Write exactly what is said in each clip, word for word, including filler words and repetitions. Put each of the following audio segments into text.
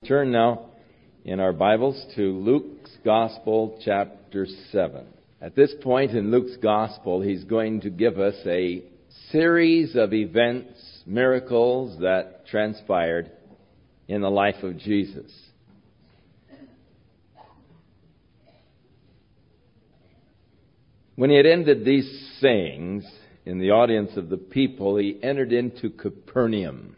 Turn now in our Bibles to Luke's Gospel, chapter seven. At this point in Luke's Gospel, he's going to give us a series of events, miracles that transpired in the life of Jesus. When he had ended these sayings in the audience of the people, he entered into Capernaum.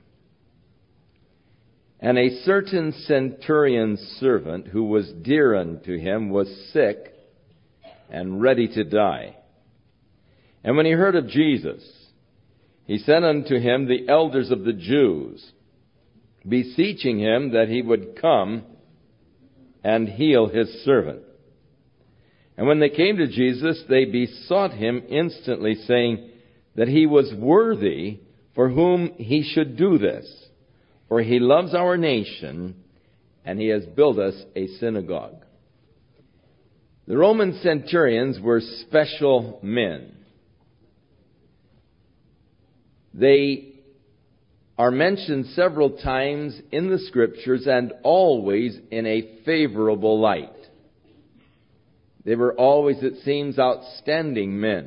And a certain centurion's servant, who was dear unto him, was sick and ready to die. And when he heard of Jesus, he sent unto him the elders of the Jews, beseeching him that he would come and heal his servant. And when they came to Jesus, they besought him instantly, saying that he was worthy for whom he should do this. For he loves our nation, and he has built us a synagogue. The Roman centurions were special men. They are mentioned several times in the Scriptures and always in a favorable light. They were always, it seems, outstanding men.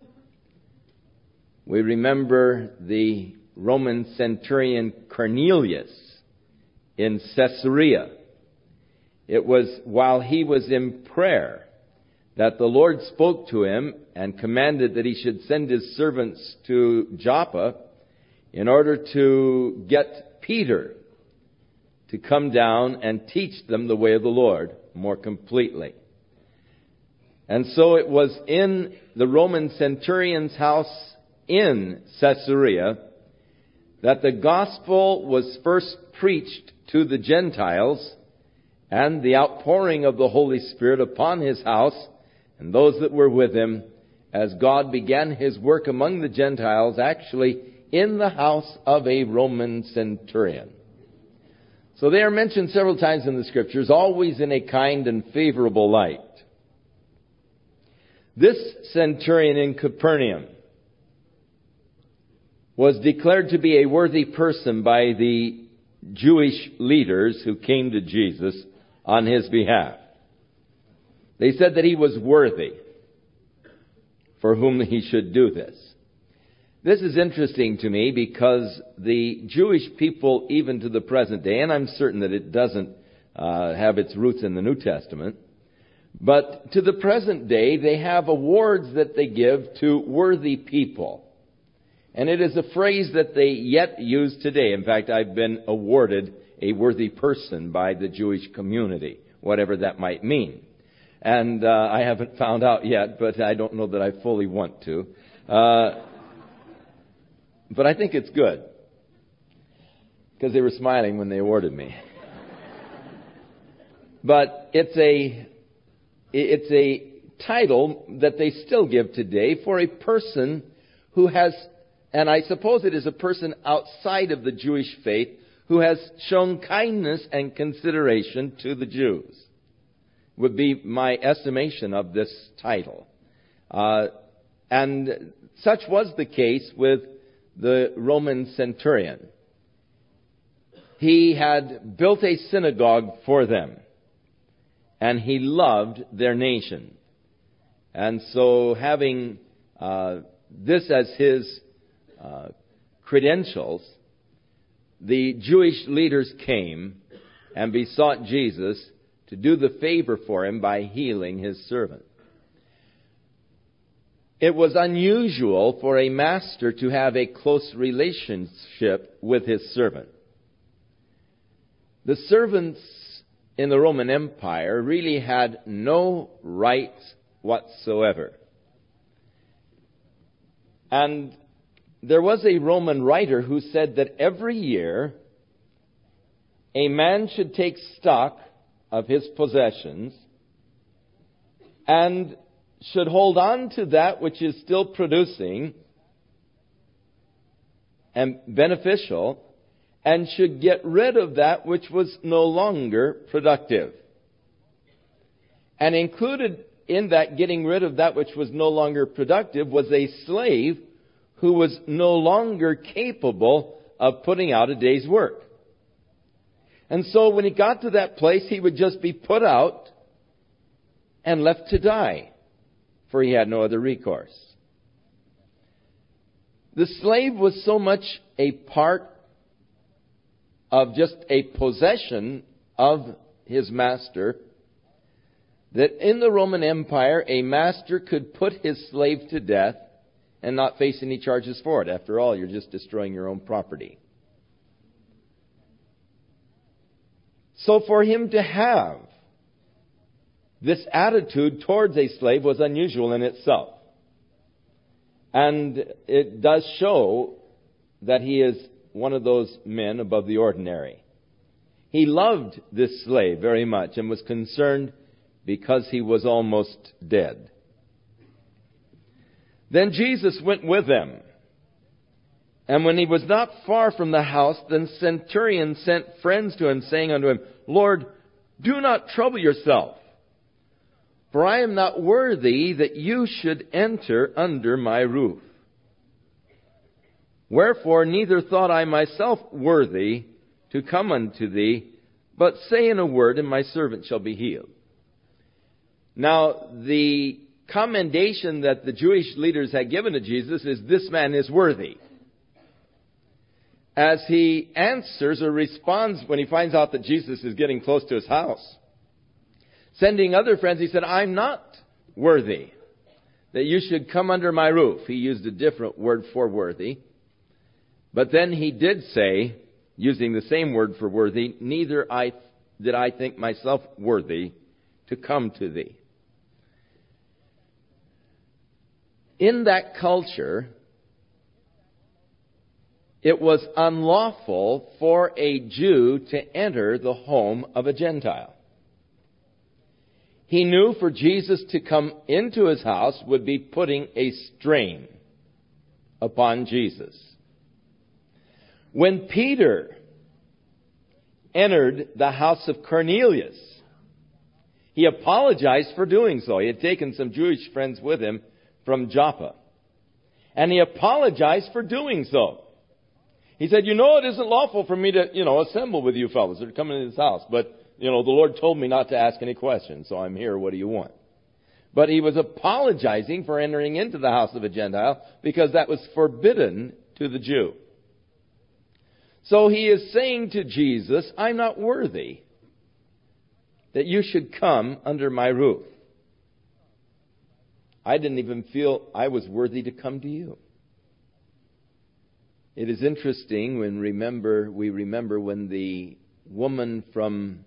We remember the Roman centurion Cornelius in Caesarea. It was while he was in prayer that the Lord spoke to him and commanded that he should send his servants to Joppa in order to get Peter to come down and teach them the way of the Lord more completely. And so it was in the Roman centurion's house in Caesarea that the gospel was first preached to the Gentiles, and the outpouring of the Holy Spirit upon his house and those that were with him as God began his work among the Gentiles, actually in the house of a Roman centurion. So they are mentioned several times in the Scriptures, always in a kind and favorable light. This centurion in Capernaum was declared to be a worthy person by the Jewish leaders who came to Jesus on his behalf. They said that he was worthy for whom he should do this. This is interesting to me because the Jewish people, even to the present day, and I'm certain that it doesn't uh, have its roots in the New Testament, but to the present day, they have awards that they give to worthy people. And it is a phrase that they yet use today. In fact, I've been awarded a worthy person by the Jewish community, whatever that might mean. And uh, I haven't found out yet, but I don't know that I fully want to. Uh, but I think it's good, because they were smiling when they awarded me. But it's a it's a title that they still give today for a person who has, and I suppose it is a person outside of the Jewish faith, who has shown kindness and consideration to the Jews, would be my estimation of this title. Uh, and such was the case with the Roman centurion. He had built a synagogue for them, and he loved their nation. And so having uh, this as his Uh, credentials, the Jewish leaders came and besought Jesus to do the favor for him by healing his servant. It was unusual for a master to have a close relationship with his servant. The servants in the Roman Empire really had no rights whatsoever. And there was a Roman writer who said that every year a man should take stock of his possessions and should hold on to that which is still producing and beneficial, and should get rid of that which was no longer productive. And included in that getting rid of that which was no longer productive was a slave who was no longer capable of putting out a day's work. And so when he got to that place, he would just be put out and left to die, for he had no other recourse. The slave was so much a part of just a possession of his master that in the Roman Empire, a master could put his slave to death and not face any charges for it. After all, you're just destroying your own property. So for him to have this attitude towards a slave was unusual in itself. And it does show that he is one of those men above the ordinary. He loved this slave very much and was concerned because he was almost dead. Then Jesus went with them. And when he was not far from the house, the centurion sent friends to him, saying unto him, Lord, do not trouble yourself, for I am not worthy that you should enter under my roof. Wherefore neither thought I myself worthy to come unto thee, but say in a word, and my servant shall be healed. Now, the commendation that the Jewish leaders had given to Jesus is, this man is worthy. As he answers or responds when he finds out that Jesus is getting close to his house, sending other friends, he said, I'm not worthy that you should come under my roof. He used a different word for worthy. But then he did say, using the same word for worthy, neither I did I think myself worthy to come to thee. In that culture, it was unlawful for a Jew to enter the home of a Gentile. He knew for Jesus to come into his house would be putting a strain upon Jesus. When Peter entered the house of Cornelius, he apologized for doing so. He had taken some Jewish friends with him from Joppa. And he apologized for doing so. He said, you know, it isn't lawful for me to, you know, assemble with you fellows that are coming into this house. But, you know, the Lord told me not to ask any questions, so I'm here. What do you want? But he was apologizing for entering into the house of a Gentile because that was forbidden to the Jew. So he is saying to Jesus, I'm not worthy that you should come under my roof. I didn't even feel I was worthy to come to you. It is interesting when remember we remember when the woman from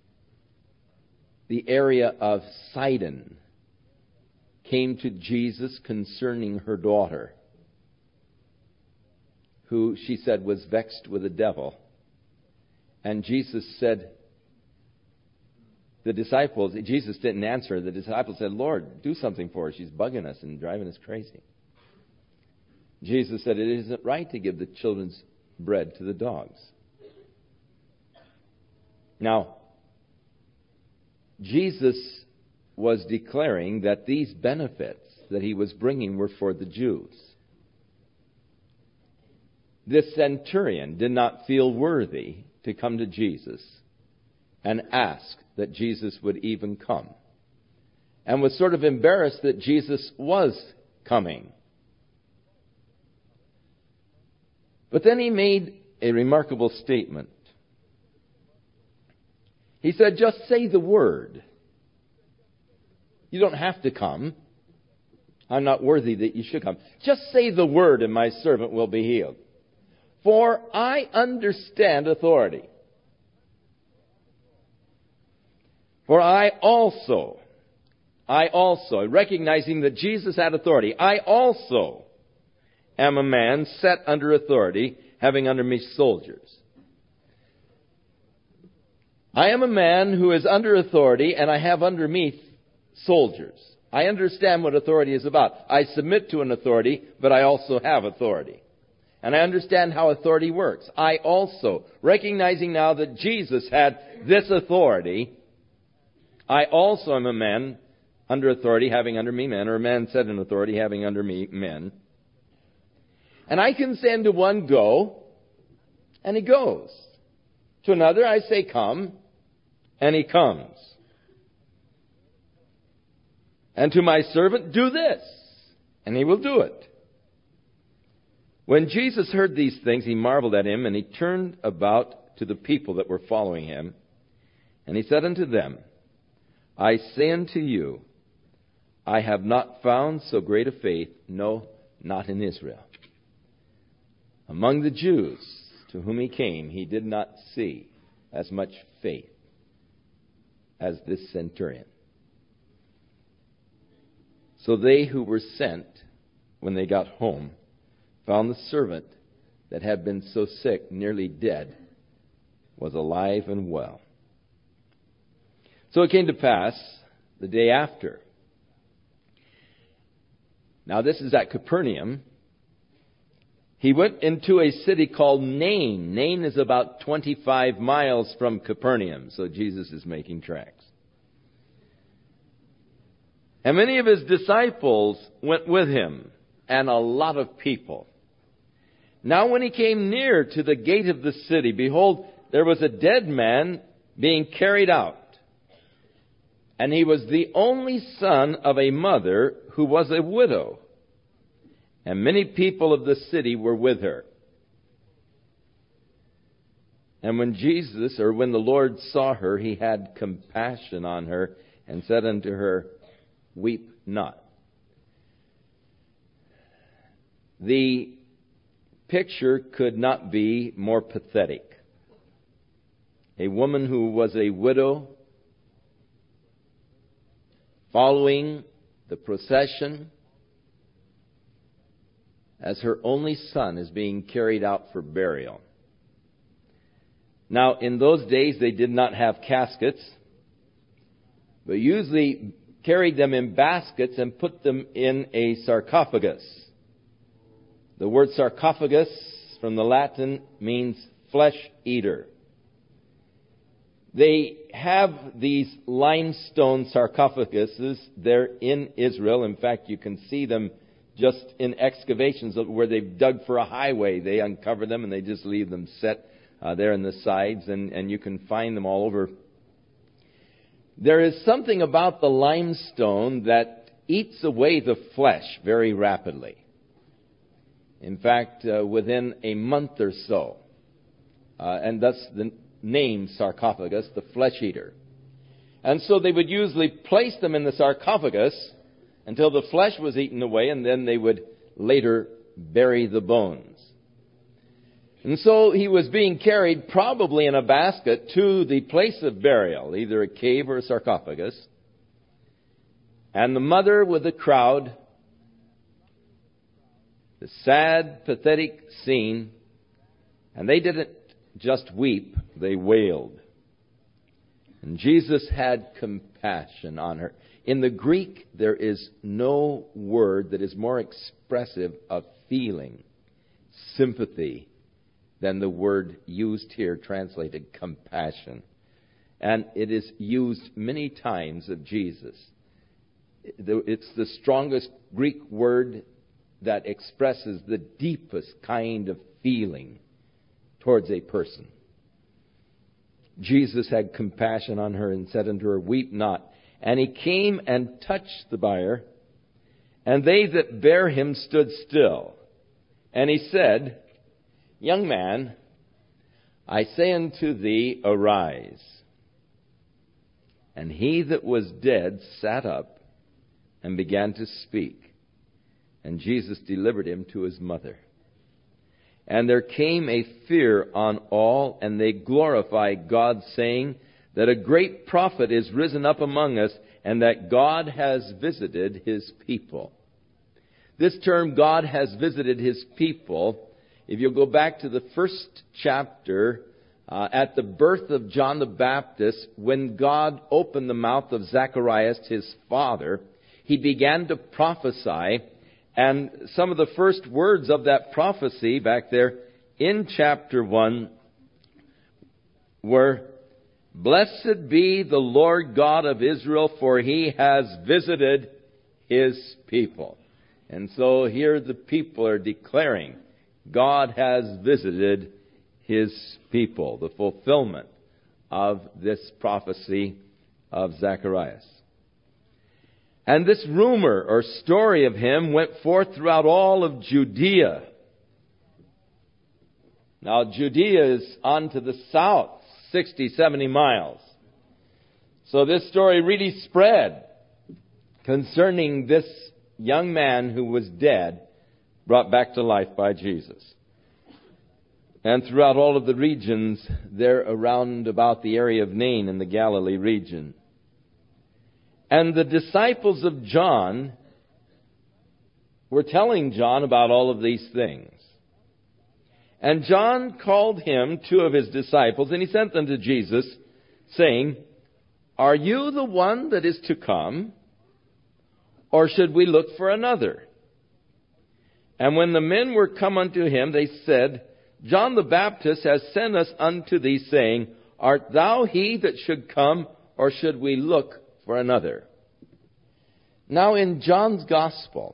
the area of Sidon came to Jesus concerning her daughter, who she said was vexed with a devil. And Jesus said, the disciples, Jesus didn't answer. The disciples said, Lord, do something for her. She's bugging us and driving us crazy. Jesus said, it isn't right to give the children's bread to the dogs. Now, Jesus was declaring that these benefits that he was bringing were for the Jews. This centurion did not feel worthy to come to Jesus and ask that Jesus would even come, and was sort of embarrassed that Jesus was coming. But then he made a remarkable statement. He said, just say the word. You don't have to come. I'm not worthy that you should come. Just say the word and my servant will be healed. For I understand authority. For I also, I also, recognizing that Jesus had authority, I also am a man set under authority, having under me soldiers. I am a man who is under authority, and I have under me soldiers. I understand what authority is about. I submit to an authority, but I also have authority. And I understand how authority works. I also, recognizing now that Jesus had this authority, I also am a man under authority, having under me men, or a man set in authority, having under me men. And I can say unto one, go, and he goes. To another I say, come, and he comes. And to my servant, do this, and he will do it. When Jesus heard these things, he marveled at him, and he turned about to the people that were following him. And he said unto them, I say unto you, I have not found so great a faith, no, not in Israel. Among the Jews to whom he came, he did not see as much faith as this centurion. So they who were sent, when they got home, found the servant that had been so sick, nearly dead, was alive and well. So it came to pass the day after. Now this is at Capernaum. He went into a city called Nain. Nain is about twenty-five miles from Capernaum, so Jesus is making tracks. And many of his disciples went with him, and a lot of people. Now when he came near to the gate of the city, behold, there was a dead man being carried out. And he was the only son of a mother who was a widow. And many people of the city were with her. And when Jesus, or when the Lord saw her, he had compassion on her and said unto her, weep not. The picture could not be more pathetic. A woman who was a widow, following the procession as her only son is being carried out for burial. Now, in those days, they did not have caskets, but usually carried them in baskets and put them in a sarcophagus. The word sarcophagus from the Latin means flesh eater. They have these limestone sarcophaguses there in Israel. In fact, you can see them just in excavations where they've dug for a highway. They uncover them and they just leave them set uh, there in the sides, and, and you can find them all over. There is something about the limestone that eats away the flesh very rapidly. In fact, uh, within a month or so, uh, and thus the name sarcophagus, the flesh eater. And so they would usually place them in the sarcophagus until the flesh was eaten away, and then they would later bury the bones. And so he was being carried probably in a basket to the place of burial, either a cave or a sarcophagus. And the mother with the crowd, the sad, pathetic scene, and they didn't just weep, they wailed. And Jesus had compassion on her. In the Greek, there is no word that is more expressive of feeling, sympathy, than the word used here, translated compassion. And it is used many times of Jesus. It's the strongest Greek word that expresses the deepest kind of feeling towards a person. Jesus had compassion on her and said unto her, weep not. And he came and touched the bier, and they that bare him stood still. And he said, young man, I say unto thee, arise. And he that was dead sat up and began to speak. And Jesus delivered him to his mother. And there came a fear on all, and they glorified God, saying that a great prophet is risen up among us, and that God has visited his people. This term, God has visited his people, if you'll go back to the first chapter, uh, at the birth of John the Baptist, when God opened the mouth of Zacharias, his father, he began to prophesy. And some of the first words of that prophecy back there in chapter one were, blessed be the Lord God of Israel, for he has visited his people. And so here the people are declaring, God has visited His people, the fulfillment of this prophecy of Zacharias. And this rumor or story of him went forth throughout all of Judea. Now, Judea is on to the south, sixty, seventy miles. So this story really spread concerning this young man who was dead, brought back to life by Jesus. And throughout all of the regions there around about the area of Nain in the Galilee region. And the disciples of John were telling John about all of these things. And John called him two of his disciples, and he sent them to Jesus, saying, "Are you the one that is to come, or should we look for another?" And when the men were come unto him, they said, "John the Baptist has sent us unto thee, saying, Art thou he that should come, or should we look for another?" Now in John's Gospel,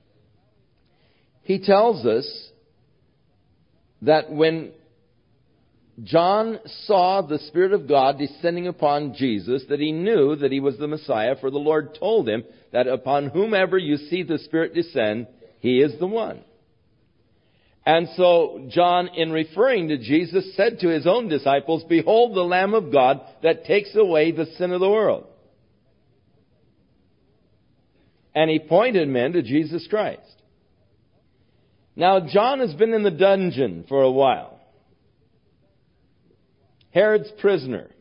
he tells us that when John saw the Spirit of God descending upon Jesus, that he knew that he was the Messiah, for the Lord told him that upon whomever you see the Spirit descend, he is the one. And so John, in referring to Jesus, said to his own disciples, "Behold the Lamb of God that takes away the sin of the world." And he pointed men to Jesus Christ. Now, John has been in the dungeon for a while. Herod's prisoner.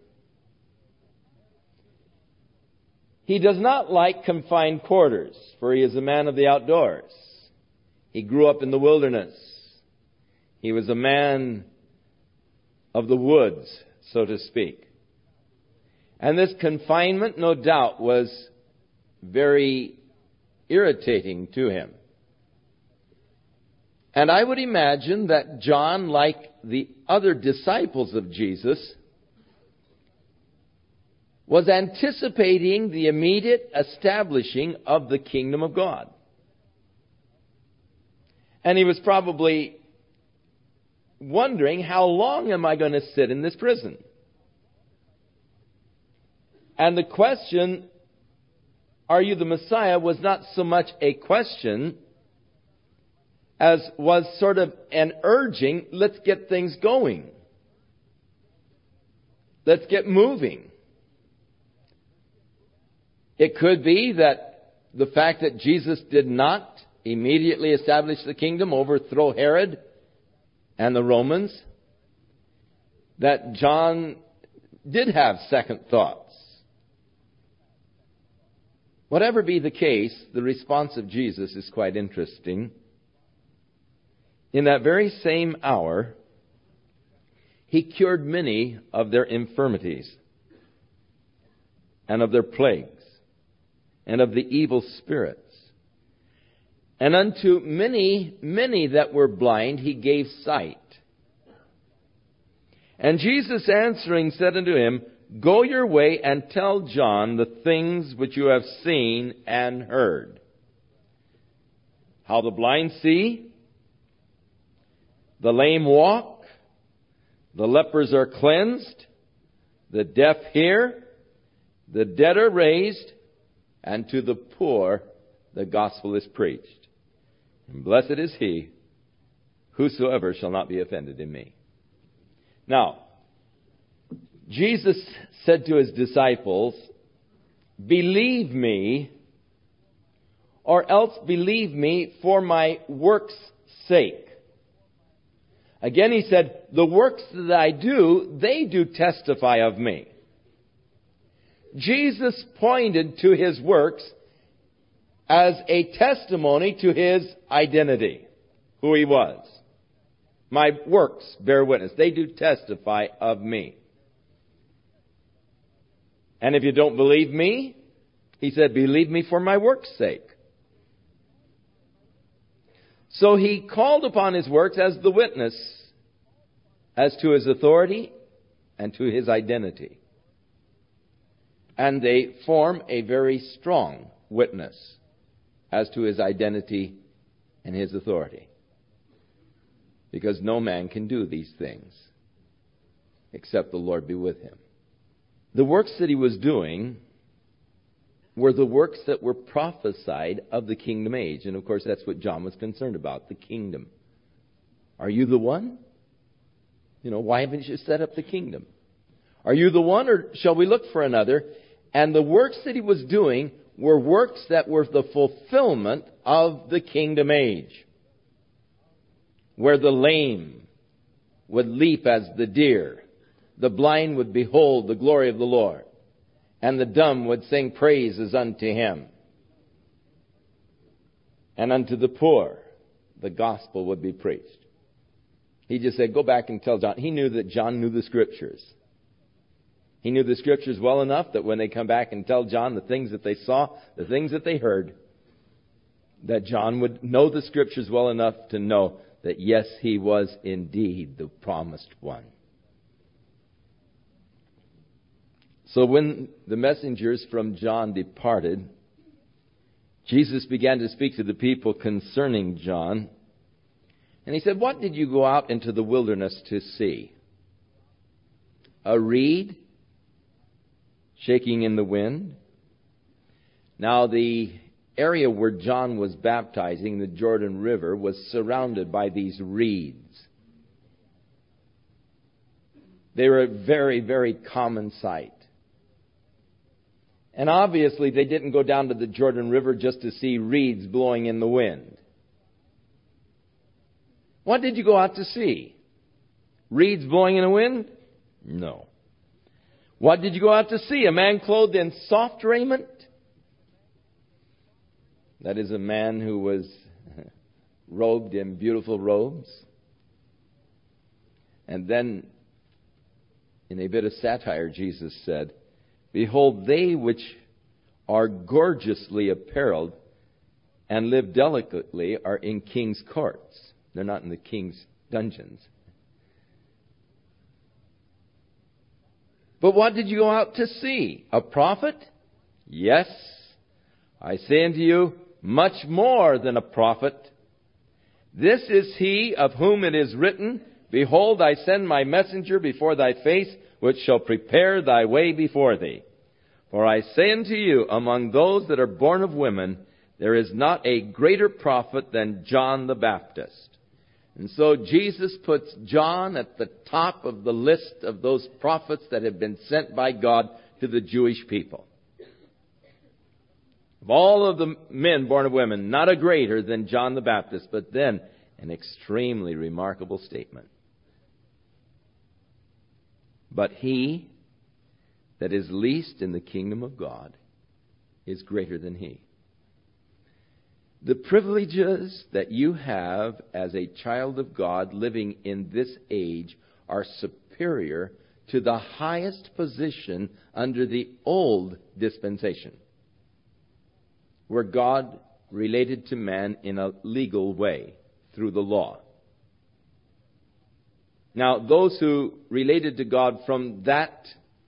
He does not like confined quarters, for he is a man of the outdoors. He grew up in the wilderness. He was a man of the woods, so to speak. And this confinement, no doubt, was very irritating to him. And I would imagine that John, like the other disciples of Jesus, was anticipating the immediate establishing of the kingdom of God. And he was probably wondering, how long am I going to sit in this prison? And the question, "Are you the Messiah?" was not so much a question as was sort of an urging, let's get things going. Let's get moving. It could be that the fact that Jesus did not immediately establish the kingdom, overthrow Herod and the Romans, that John did have second thoughts. Whatever be the case, the response of Jesus is quite interesting. In that very same hour, he cured many of their infirmities and of their plagues and of the evil spirits. And unto many, many that were blind, he gave sight. And Jesus answering said unto him, "Go your way and tell John the things which you have seen and heard. How the blind see, the lame walk, the lepers are cleansed, the deaf hear, the dead are raised, and to the poor the gospel is preached. And blessed is he whosoever shall not be offended in me." Now, Jesus said to his disciples, "Believe me, or else believe me for my work's sake." Again, he said, "The works that I do, they do testify of me." Jesus pointed to his works as a testimony to his identity, who he was. My works bear witness. They do testify of me. And if you don't believe me, he said, believe me for my work's sake. So he called upon his works as the witness as to his authority and to his identity. And they form a very strong witness as to his identity and his authority. Because no man can do these things except the Lord be with him. The works that he was doing were the works that were prophesied of the kingdom age. And of course, that's what John was concerned about, the kingdom. Are you the one? You know, why haven't you set up the kingdom? Are you the one, or shall we look for another? And the works that he was doing were works that were the fulfillment of the kingdom age, where the lame would leap as the deer, the blind would behold the glory of the Lord, and the dumb would sing praises unto him. And unto the poor, the gospel would be preached. He just said, go back and tell John. He knew that John knew the Scriptures. He knew the Scriptures well enough that when they come back and tell John the things that they saw, the things that they heard, that John would know the Scriptures well enough to know that yes, he was indeed the promised one. So when the messengers from John departed, Jesus began to speak to the people concerning John. And he said, what did you go out into the wilderness to see? A reed shaking in the wind? Now the area where John was baptizing, the Jordan River, was surrounded by these reeds. They were a very, very common sight. And obviously they didn't go down to the Jordan River just to see reeds blowing in the wind. What did you go out to see? Reeds blowing in the wind? No. What did you go out to see? A man clothed in soft raiment? That is a man who was robed in beautiful robes. And then, in a bit of satire, Jesus said, behold, they which are gorgeously apparelled and live delicately are in king's courts. They're not in the king's dungeons. But what did you go out to see? A prophet? Yes, I say unto you, much more than a prophet. This is he of whom it is written, behold, I send my messenger before thy face, which shall prepare thy way before thee. For I say unto you, among those that are born of women, there is not a greater prophet than John the Baptist. And so Jesus puts John at the top of the list of those prophets that have been sent by God to the Jewish people. Of all of the men born of women, not a greater than John the Baptist, but then an extremely remarkable statement. But he that is least in the kingdom of God is greater than he. The privileges that you have as a child of God living in this age are superior to the highest position under the old dispensation, where God related to man in a legal way through the law. Now, those who related to God from that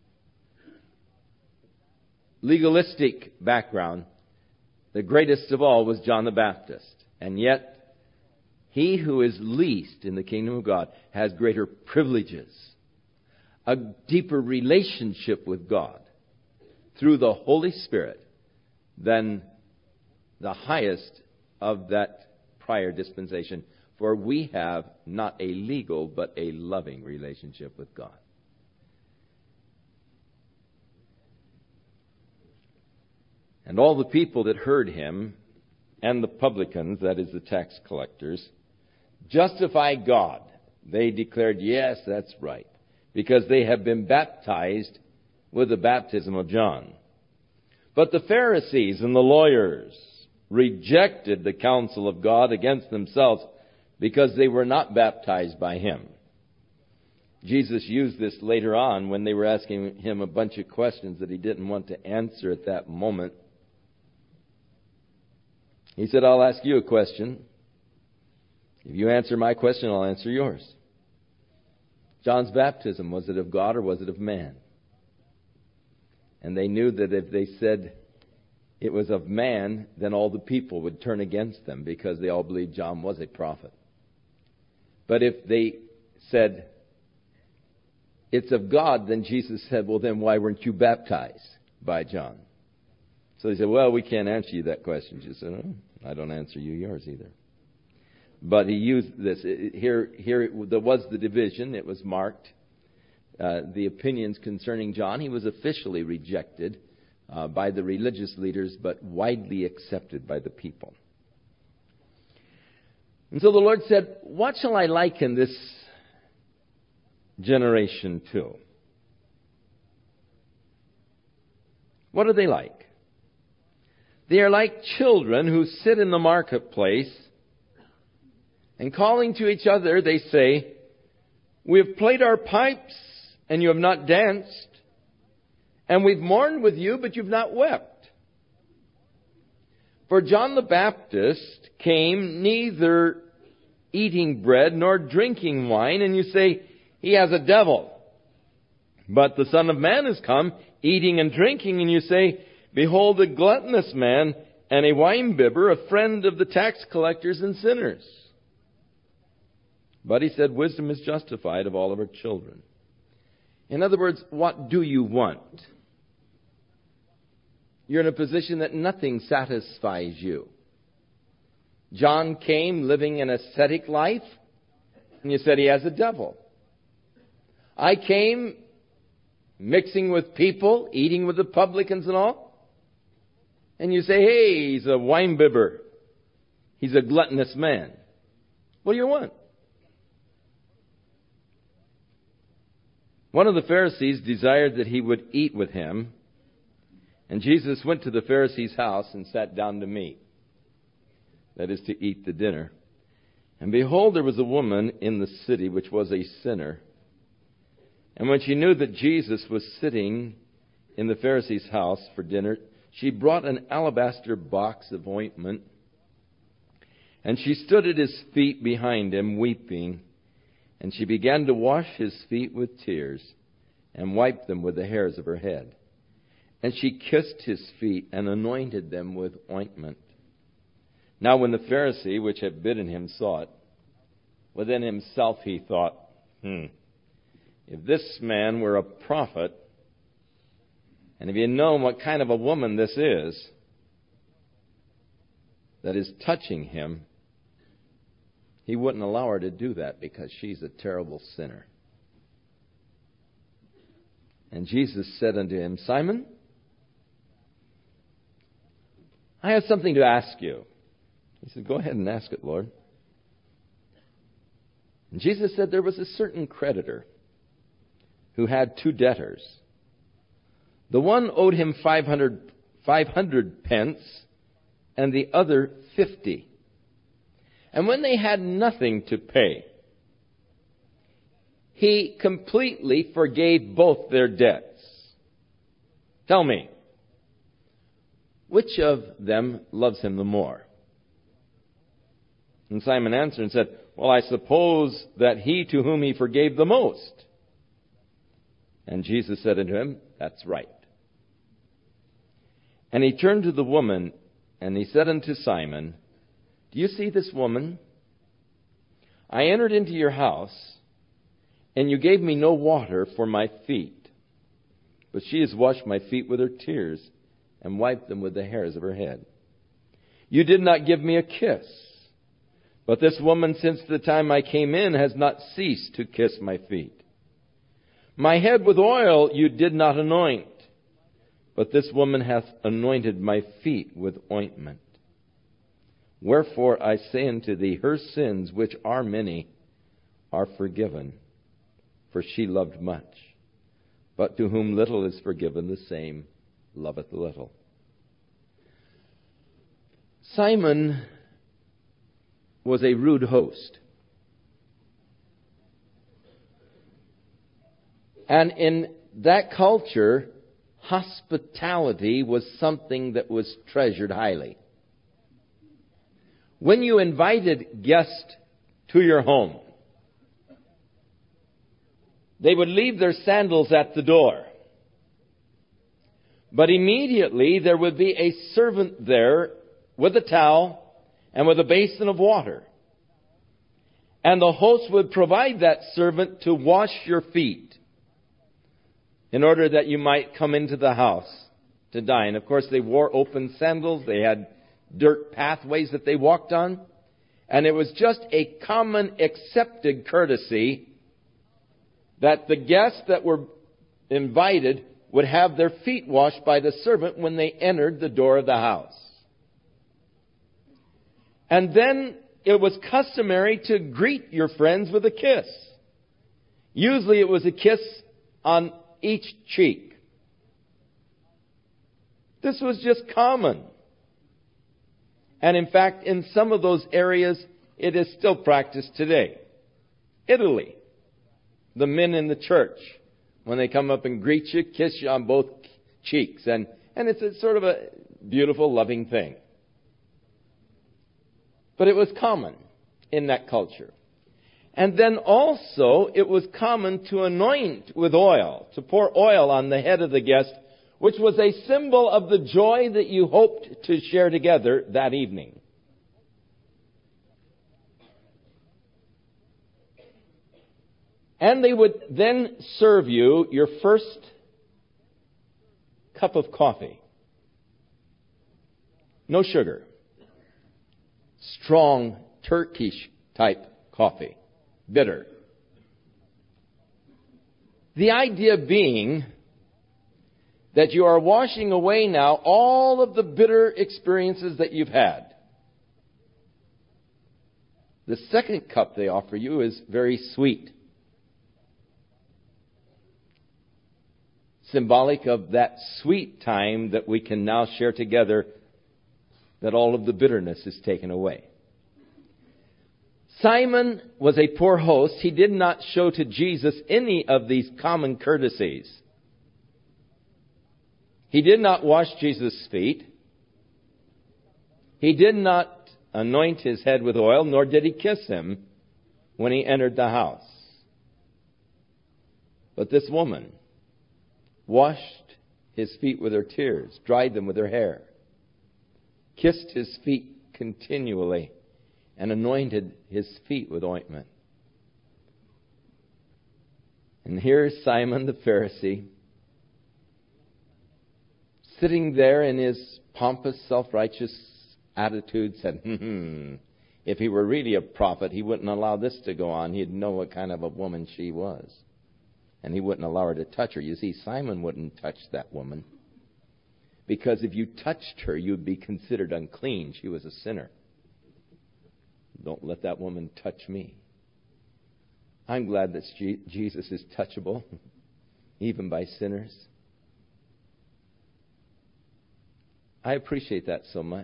legalistic background, the greatest of all was John the Baptist. And yet, he who is least in the kingdom of God has greater privileges, a deeper relationship with God through the Holy Spirit than the highest of that prior dispensation. For we have not a legal but a loving relationship with God. And all the people that heard him, and the publicans, that is the tax collectors, justified God. They declared, yes, that's right, because they have been baptized with the baptism of John. But the Pharisees and the lawyers rejected the counsel of God against themselves because they were not baptized by him. Jesus used this later on when they were asking him a bunch of questions that he didn't want to answer at that moment. He said, I'll ask you a question. If you answer my question, I'll answer yours. John's baptism, was it of God or was it of man? And they knew that if they said it was of man, then all the people would turn against them because they all believed John was a prophet. But if they said it's of God, then Jesus said, well, then why weren't you baptized by John? So they said, well, we can't answer you that question. Jesus said, no, I don't answer you yours either. But he used this. Here, here there was the division. It was marked. Uh, the opinions concerning John, he was officially rejected uh, by the religious leaders, but widely accepted by the people. And so the Lord said, what shall I liken this generation to? What are they like? They are like children who sit in the marketplace, and calling to each other, they say, we have played our pipes, and you have not danced. And we've mourned with you, but you've not wept. For John the Baptist came neither eating bread nor drinking wine, and you say, he has a devil. But the Son of Man has come, eating and drinking, and you say, behold, a gluttonous man and a winebibber, a friend of the tax collectors and sinners. But he said, wisdom is justified of all of her children. In other words, what do you want? You're in a position that nothing satisfies you. John came living an ascetic life, and you said he has a devil. I came mixing with people, eating with the publicans and all, and you say, hey, he's a winebibber. He's a gluttonous man. What do you want? One of the Pharisees desired that he would eat with him, and Jesus went to the Pharisee's house and sat down to meat. That is, to eat the dinner. And behold, there was a woman in the city which was a sinner. And when she knew that Jesus was sitting in the Pharisee's house for dinner, she brought an alabaster box of ointment, and she stood at his feet behind him, weeping. And she began to wash his feet with tears and wiped them with the hairs of her head. And she kissed his feet and anointed them with ointment. Now when the Pharisee which had bidden him saw it, within himself he thought, hmm, if this man were a prophet, and if he had known what kind of a woman this is that is touching him, he wouldn't allow her to do that because she's a terrible sinner. And Jesus said unto him, Simon, I have something to ask you. He said, go ahead and ask it, Lord. And Jesus said, there was a certain creditor who had two debtors. The one owed him five hundred, five hundred pence, and the other fifty. And when they had nothing to pay, he completely forgave both their debts. Tell me, which of them loves him the more? And Simon answered and said, well, I suppose that he to whom he forgave the most. And Jesus said unto him, that's right. And he turned to the woman, and he said unto Simon, do you see this woman? I entered into your house, and you gave me no water for my feet. But she has washed my feet with her tears and wiped them with the hairs of her head. You did not give me a kiss. But this woman, since the time I came in, has not ceased to kiss my feet. My head with oil you did not anoint. But this woman hath anointed my feet with ointment. Wherefore I say unto thee, her sins, which are many, are forgiven, for she loved much. But to whom little is forgiven, the same loveth little. Simon was a rude host. And in that culture, hospitality was something that was treasured highly. When you invited guests to your home, they would leave their sandals at the door. But immediately there would be a servant there with a towel and with a basin of water. And the host would provide that servant to wash your feet. in order that you might come into the house to dine. Of course, they wore open sandals. They had dirt pathways that they walked on. And it was just a common accepted courtesy that the guests that were invited would have their feet washed by the servant when they entered the door of the house. And then it was customary to greet your friends with a kiss. Usually it was a kiss on each cheek. This was just common. And in fact, in some of those areas, it is still practiced today. Italy, the men in the church, when they come up and greet you, kiss you on both cheeks. And, and it's a sort of a beautiful, loving thing. But it was common in that culture. And then also, it was common to anoint with oil, to pour oil on the head of the guest, which was a symbol of the joy that you hoped to share together that evening. And they would then serve you your first cup of coffee. No sugar. Strong Turkish type coffee. Bitter. The idea being that you are washing away now all of the bitter experiences that you've had. The second cup they offer you is very sweet. Symbolic of that sweet time that we can now share together, that all of the bitterness is taken away. Simon was a poor host. He did not show to Jesus any of these common courtesies. He did not wash Jesus' feet. He did not anoint his head with oil, nor did he kiss him when he entered the house. But this woman washed his feet with her tears, dried them with her hair, kissed his feet continually, and anointed his feet with ointment. And here's Simon the Pharisee, sitting there in his pompous, self-righteous attitude, said, hmm, if he were really a prophet, he wouldn't allow this to go on. He'd know what kind of a woman she was. And he wouldn't allow her to touch her. You see, Simon wouldn't touch that woman, because if you touched her, you'd be considered unclean. She was a sinner. Don't let that woman touch me. I'm glad that Jesus is touchable, even by sinners. I appreciate that so much.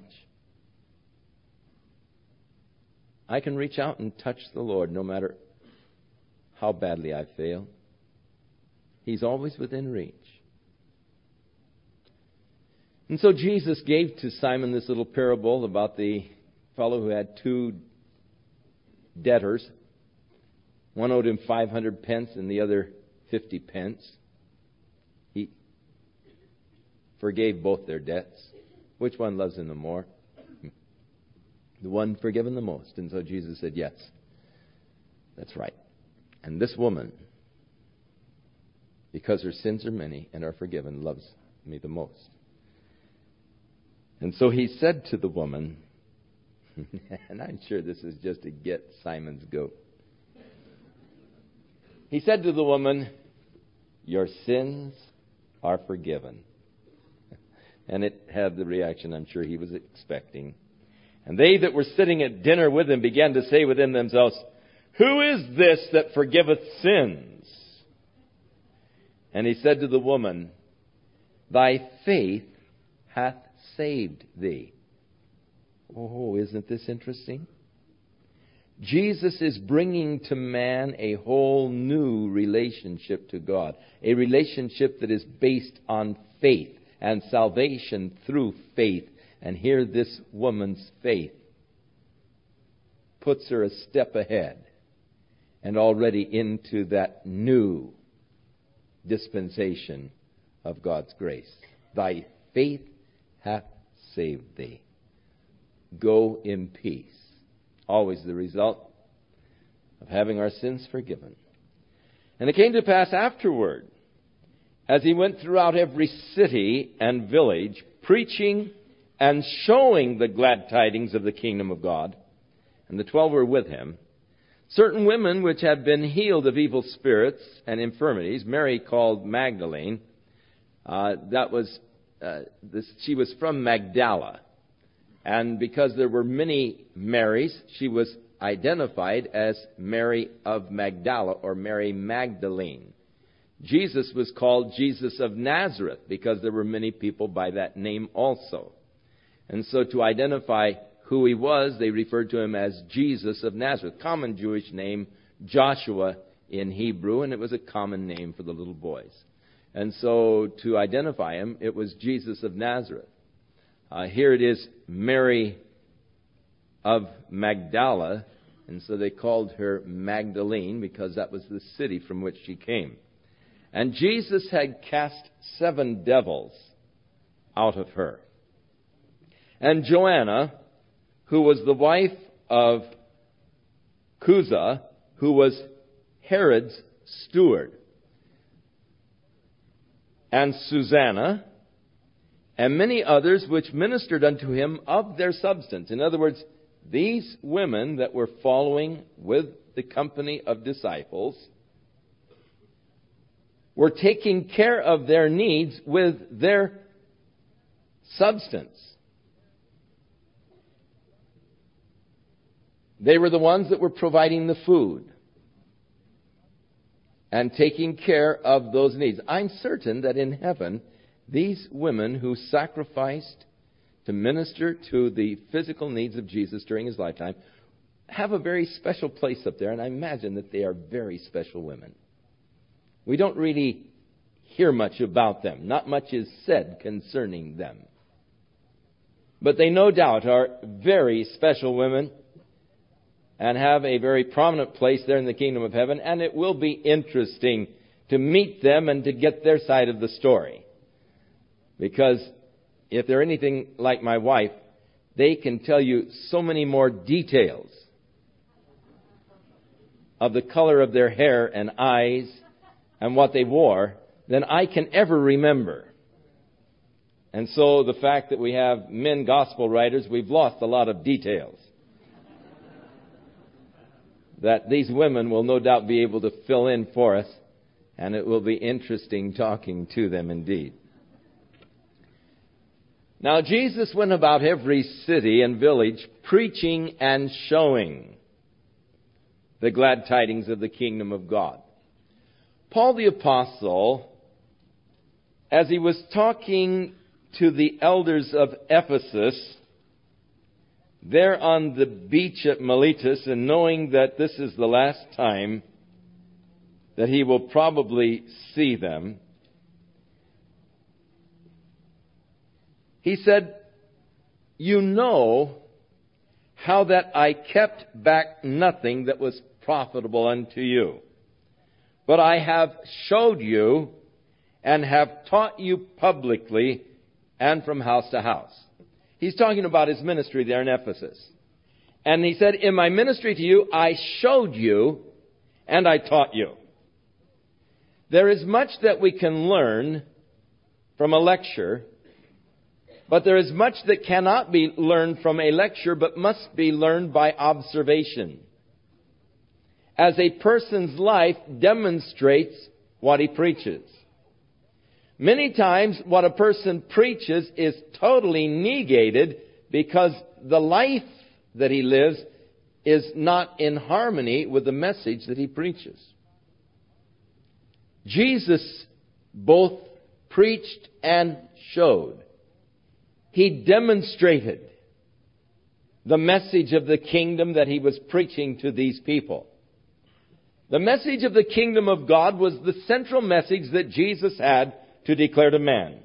I can reach out and touch the Lord no matter how badly I fail. He's always within reach. And so Jesus gave to Simon this little parable about the fellow who had two debtors. One owed him five hundred pence and the other fifty pence. He forgave both their debts. Which one loves him the more? The one forgiven the most. And so Jesus said, yes, that's right. And this woman, because her sins are many and are forgiven, loves me the most. And so he said to the woman, and I'm sure this is just to get Simon's goat. He said to the woman, your sins are forgiven. And it had the reaction I'm sure he was expecting. And they that were sitting at dinner with him began to say within themselves, who is this that forgiveth sins? And he said to the woman, thy faith hath saved thee. Oh, isn't this interesting? Jesus is bringing to man a whole new relationship to God. A relationship that is based on faith and salvation through faith. And here this woman's faith puts her a step ahead and already into that new dispensation of God's grace. Thy faith hath saved thee. Go in peace. Always the result of having our sins forgiven. And it came to pass afterward, as he went throughout every city and village, preaching and showing the glad tidings of the kingdom of God, and the twelve were with him, certain women which had been healed of evil spirits and infirmities, Mary called Magdalene, uh, that was, uh, this, she was from Magdala. And because there were many Marys, she was identified as Mary of Magdala, or Mary Magdalene. Jesus was called Jesus of Nazareth because there were many people by that name also. And so to identify who he was, they referred to him as Jesus of Nazareth. Common Jewish name, Joshua in Hebrew, and it was a common name for the little boys. And so to identify him, it was Jesus of Nazareth. Uh, here it is Mary of Magdala, and so they called her Magdalene because that was the city from which she came. And Jesus had cast seven devils out of her. And Joanna, who was the wife of Chuza, who was Herod's steward, and Susanna, and many others which ministered unto him of their substance. In other words, these women that were following with the company of disciples were taking care of their needs with their substance. They were the ones that were providing the food and taking care of those needs. I'm certain that in heaven, these women who sacrificed to minister to the physical needs of Jesus during his lifetime have a very special place up there, and I imagine that they are very special women. We don't really hear much about them. Not much is said concerning them. But they no doubt are very special women and have a very prominent place there in the kingdom of heaven, and it will be interesting to meet them and to get their side of the story. Because if they're anything like my wife, they can tell you so many more details of the color of their hair and eyes and what they wore than I can ever remember. And so the fact that we have men gospel writers, we've lost a lot of details that these women will no doubt be able to fill in for us, and it will be interesting talking to them indeed. Now, Jesus went about every city and village preaching and showing the glad tidings of the kingdom of God. Paul the Apostle, as he was talking to the elders of Ephesus, there on the beach at Miletus, and knowing that this is the last time that he will probably see them, he said, "You know how that I kept back nothing that was profitable unto you, but I have showed you and have taught you publicly and from house to house." He's talking about his ministry there in Ephesus. And he said, in my ministry to you, I showed you and I taught you. There is much that we can learn from a lecture, but there is much that cannot be learned from a lecture, but must be learned by observation, as a person's life demonstrates what he preaches. Many times what a person preaches is totally negated because the life that he lives is not in harmony with the message that he preaches. Jesus both preached and showed. He demonstrated the message of the kingdom that he was preaching to these people. The message of the kingdom of God was the central message that Jesus had to declare to man.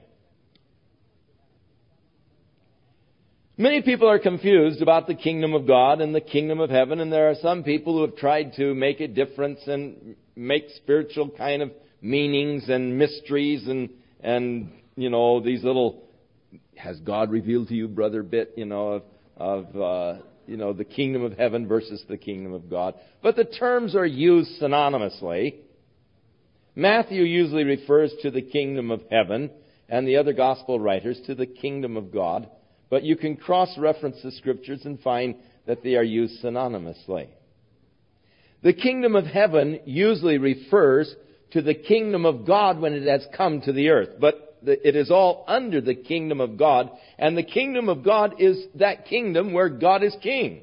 Many people are confused about the kingdom of God and the kingdom of heaven, and there are some people who have tried to make a difference and make spiritual kind of meanings and mysteries and, and you know, these little, has God revealed to you, brother, bit, you know, of, of uh, you know, the kingdom of heaven versus the kingdom of God. But the terms are used synonymously. Matthew usually refers to the kingdom of heaven, and the other gospel writers to the kingdom of God, but you can cross-reference the scriptures and find that they are used synonymously. The kingdom of heaven usually refers to the kingdom of God when it has come to the earth, but it is all under the kingdom of God, and the kingdom of God is that kingdom where God is king.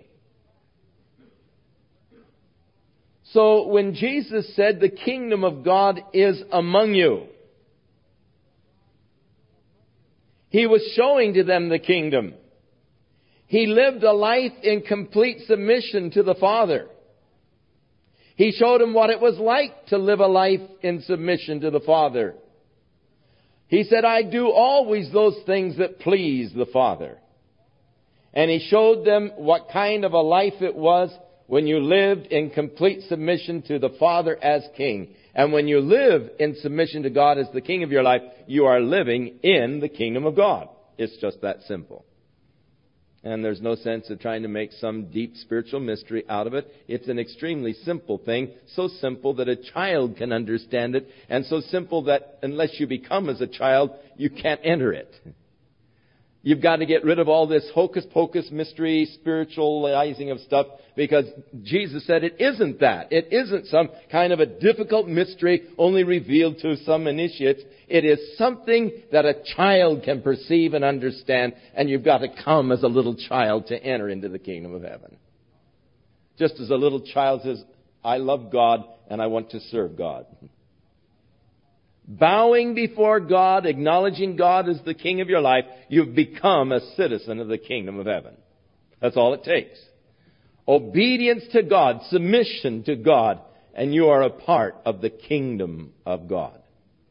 So when Jesus said the kingdom of God is among you, He was showing to them the kingdom. He lived a life in complete submission to the Father. He showed them what it was like to live a life in submission to the Father. He said, I do always those things that please the Father. And He showed them what kind of a life it was when you lived in complete submission to the Father as King. And when you live in submission to God as the King of your life, you are living in the kingdom of God. It's just that simple. And there's no sense of trying to make some deep spiritual mystery out of it. It's an extremely simple thing, so simple that a child can understand it, and so simple that unless you become as a child, you can't enter it. You've got to get rid of all this hocus-pocus mystery, spiritualizing of stuff, because Jesus said it isn't that. It isn't some kind of a difficult mystery only revealed to some initiates. It is something that a child can perceive and understand, and you've got to come as a little child to enter into the kingdom of heaven. Just as a little child says, I love God and I want to serve God. Bowing before God, acknowledging God as the King of your life, you've become a citizen of the kingdom of heaven. That's all it takes. Obedience to God, submission to God, and you are a part of the kingdom of God.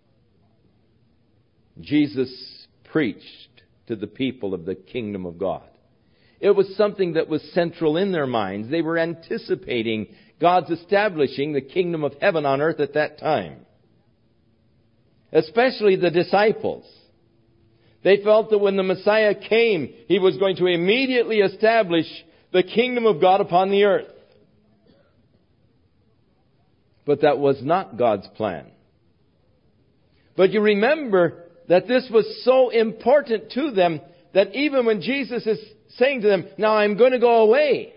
Jesus preached to the people of the kingdom of God. It was something that was central in their minds. They were anticipating God's establishing the kingdom of heaven on earth at that time. Especially the disciples. They felt that when the Messiah came, He was going to immediately establish the kingdom of God upon the earth. But that was not God's plan. But you remember that this was so important to them that even when Jesus is saying to them, now I'm going to go away,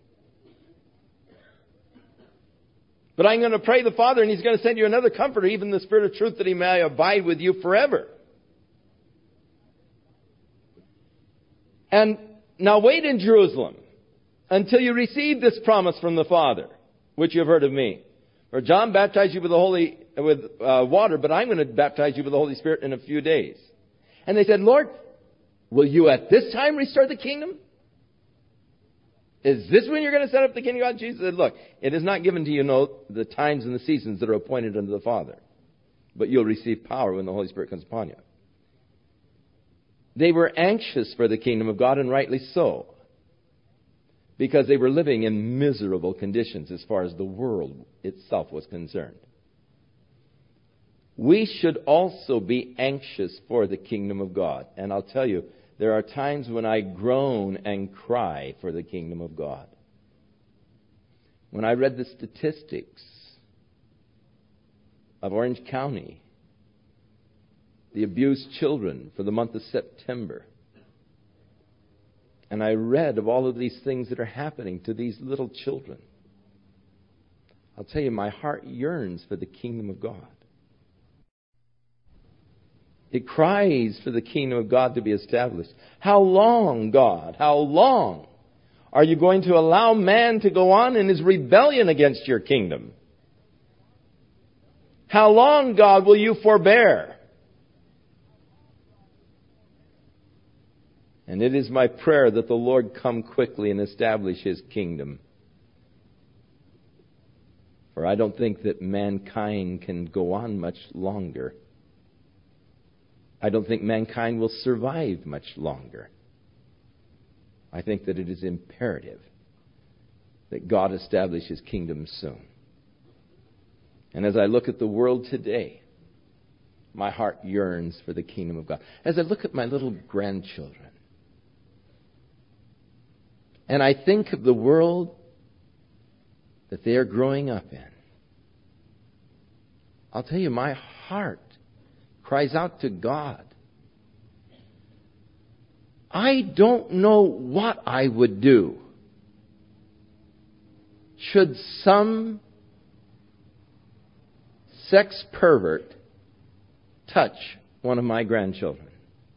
but I'm going to pray the Father, and He's going to send you another comforter, even the Spirit of truth, that He may abide with you forever. And now wait in Jerusalem until you receive this promise from the Father, which you have heard of me. For John baptized you with the Holy with uh, water, but I'm going to baptize you with the Holy Spirit in a few days. And they said, Lord, will you at this time restore the kingdom? Is this when you're going to set up the kingdom of God? Jesus said, look, it is not given to you know the times and the seasons that are appointed unto the Father, but you'll receive power when the Holy Spirit comes upon you. They were anxious for the kingdom of God, and rightly so, because they were living in miserable conditions as far as the world itself was concerned. We should also be anxious for the kingdom of God. And I'll tell you, there are times when I groan and cry for the kingdom of God. When I read the statistics of Orange County, the abused children for the month of September, and I read of all of these things that are happening to these little children, I'll tell you, my heart yearns for the kingdom of God. It cries for the kingdom of God to be established. How long, God? How long are you going to allow man to go on in his rebellion against your kingdom? How long, God, will you forbear? And it is my prayer that the Lord come quickly and establish His kingdom. For I don't think that mankind can go on much longer. I don't think mankind will survive much longer. I think that it is imperative that God establish His kingdom soon. And as I look at the world today, my heart yearns for the kingdom of God. As I look at my little grandchildren, and I think of the world that they are growing up in, I'll tell you, my heart cries out to God. I don't know what I would do should some sex pervert touch one of my grandchildren.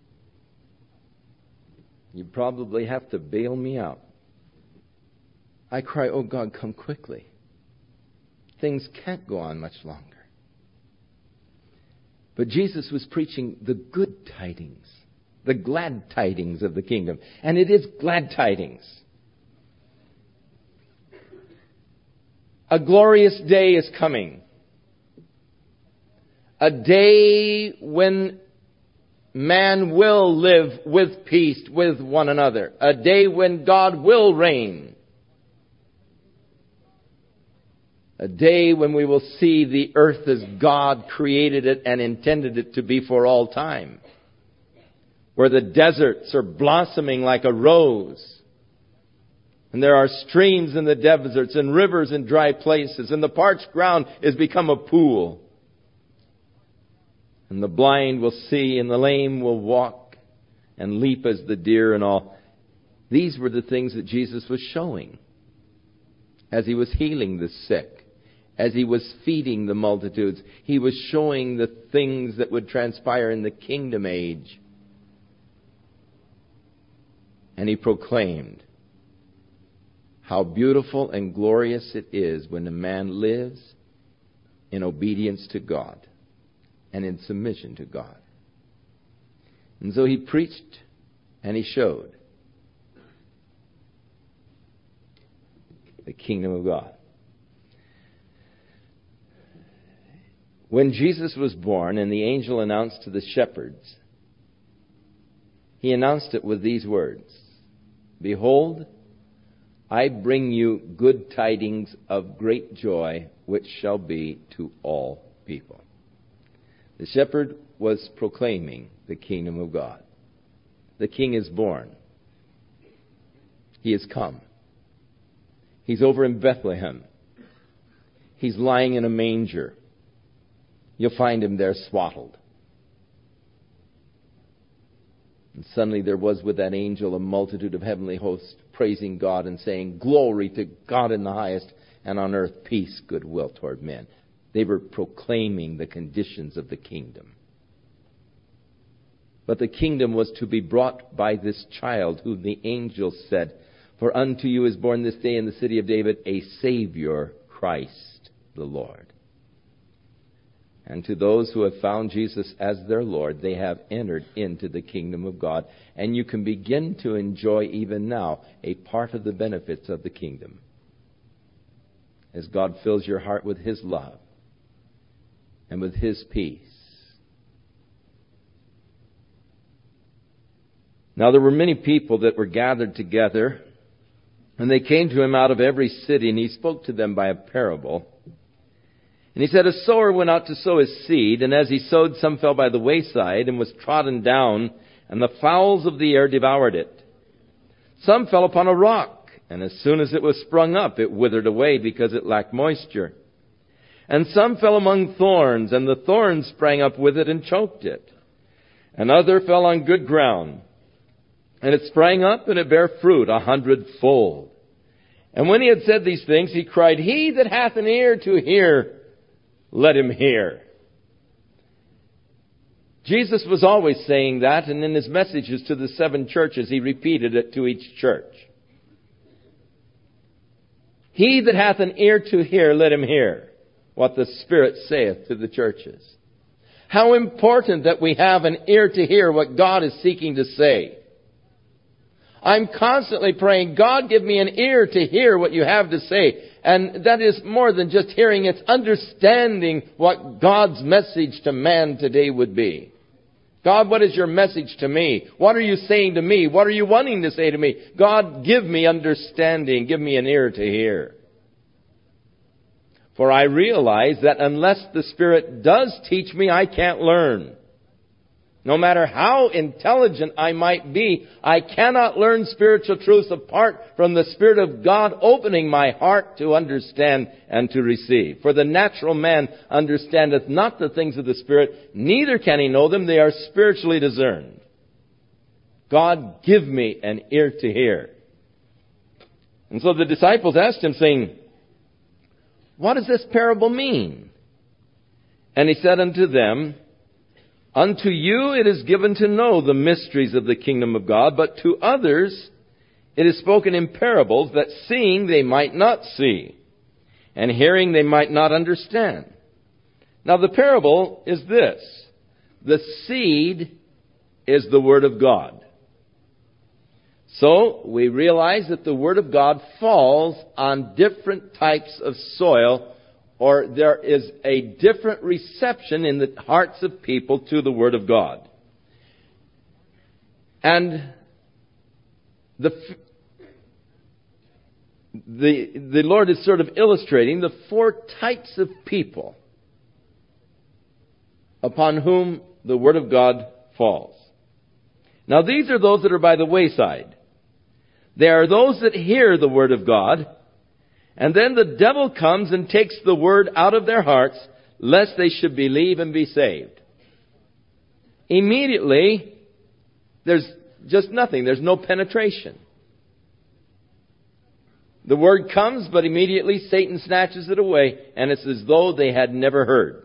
You probably have to bail me out. I cry, oh God, come quickly. Things can't go on much longer. But Jesus was preaching the good tidings, the glad tidings of the kingdom. And it is glad tidings. A glorious day is coming. A day when man will live with peace with one another. A day when God will reign. A day when we will see the earth as God created it and intended it to be for all time. Where the deserts are blossoming like a rose. And there are streams in the deserts and rivers in dry places. And the parched ground has become a pool. And the blind will see and the lame will walk and leap as the deer and all. These were the things that Jesus was showing as he was healing the sick. As he was feeding the multitudes, he was showing the things that would transpire in the kingdom age. And he proclaimed how beautiful and glorious it is when a man lives in obedience to God and in submission to God. And so he preached and he showed the kingdom of God. When Jesus was born and the angel announced to the shepherds, he announced it with these words, "Behold, I bring you good tidings of great joy, which shall be to all people." The shepherd was proclaiming the kingdom of God. The king is born. He has come. He's over in Bethlehem. He's lying in a manger. You'll find him there swaddled. And suddenly there was with that angel a multitude of heavenly hosts praising God and saying, "Glory to God in the highest, and on earth peace, goodwill toward men." They were proclaiming the conditions of the kingdom. But the kingdom was to be brought by this child whom the angel said, "For unto you is born this day in the city of David a Savior, Christ the Lord." And to those who have found Jesus as their Lord, they have entered into the kingdom of God. And you can begin to enjoy even now a part of the benefits of the kingdom. As God fills your heart with His love and with His peace. Now there were many people that were gathered together, and they came to Him out of every city, and He spoke to them by a parable. And He said, "A sower went out to sow his seed, and as he sowed, some fell by the wayside and was trodden down, and the fowls of the air devoured it. Some fell upon a rock, and as soon as it was sprung up, it withered away because it lacked moisture. And some fell among thorns, and the thorns sprang up with it and choked it. And other fell on good ground, and it sprang up, and it bare fruit a hundredfold. And when He had said these things, He cried, 'He that hath an ear to hear, let him hear.'" Jesus was always saying that, and in His messages to the seven churches, He repeated it to each church. "He that hath an ear to hear, let him hear what the Spirit saith to the churches." How important that we have an ear to hear what God is seeking to say. I'm constantly praying, "God, give me an ear to hear what you have to say." And that is more than just hearing, it's understanding what God's message to man today would be. God, what is your message to me? What are you saying to me? What are you wanting to say to me? God, give me understanding. Give me an ear to hear. For I realize that unless the Spirit does teach me, I can't learn. No matter how intelligent I might be, I cannot learn spiritual truths apart from the Spirit of God opening my heart to understand and to receive. For the natural man understandeth not the things of the Spirit, neither can he know them. They are spiritually discerned. God, give me an ear to hear. And so the disciples asked him, saying, what does this parable mean? And he said unto them, unto you it is given to know the mysteries of the kingdom of God, but to others it is spoken in parables, that seeing they might not see, and hearing they might not understand. Now the parable is this. The seed is the Word of God. So we realize that the Word of God falls on different types of soil, or there is a different reception in the hearts of people to the Word of God. And the, the, the Lord is sort of illustrating the four types of people upon whom the Word of God falls. Now these are those that are by the wayside. They are those that hear the Word of God, and then the devil comes and takes the Word out of their hearts, lest they should believe and be saved. Immediately, there's just nothing. There's no penetration. The Word comes, but immediately Satan snatches it away, and it's as though they had never heard.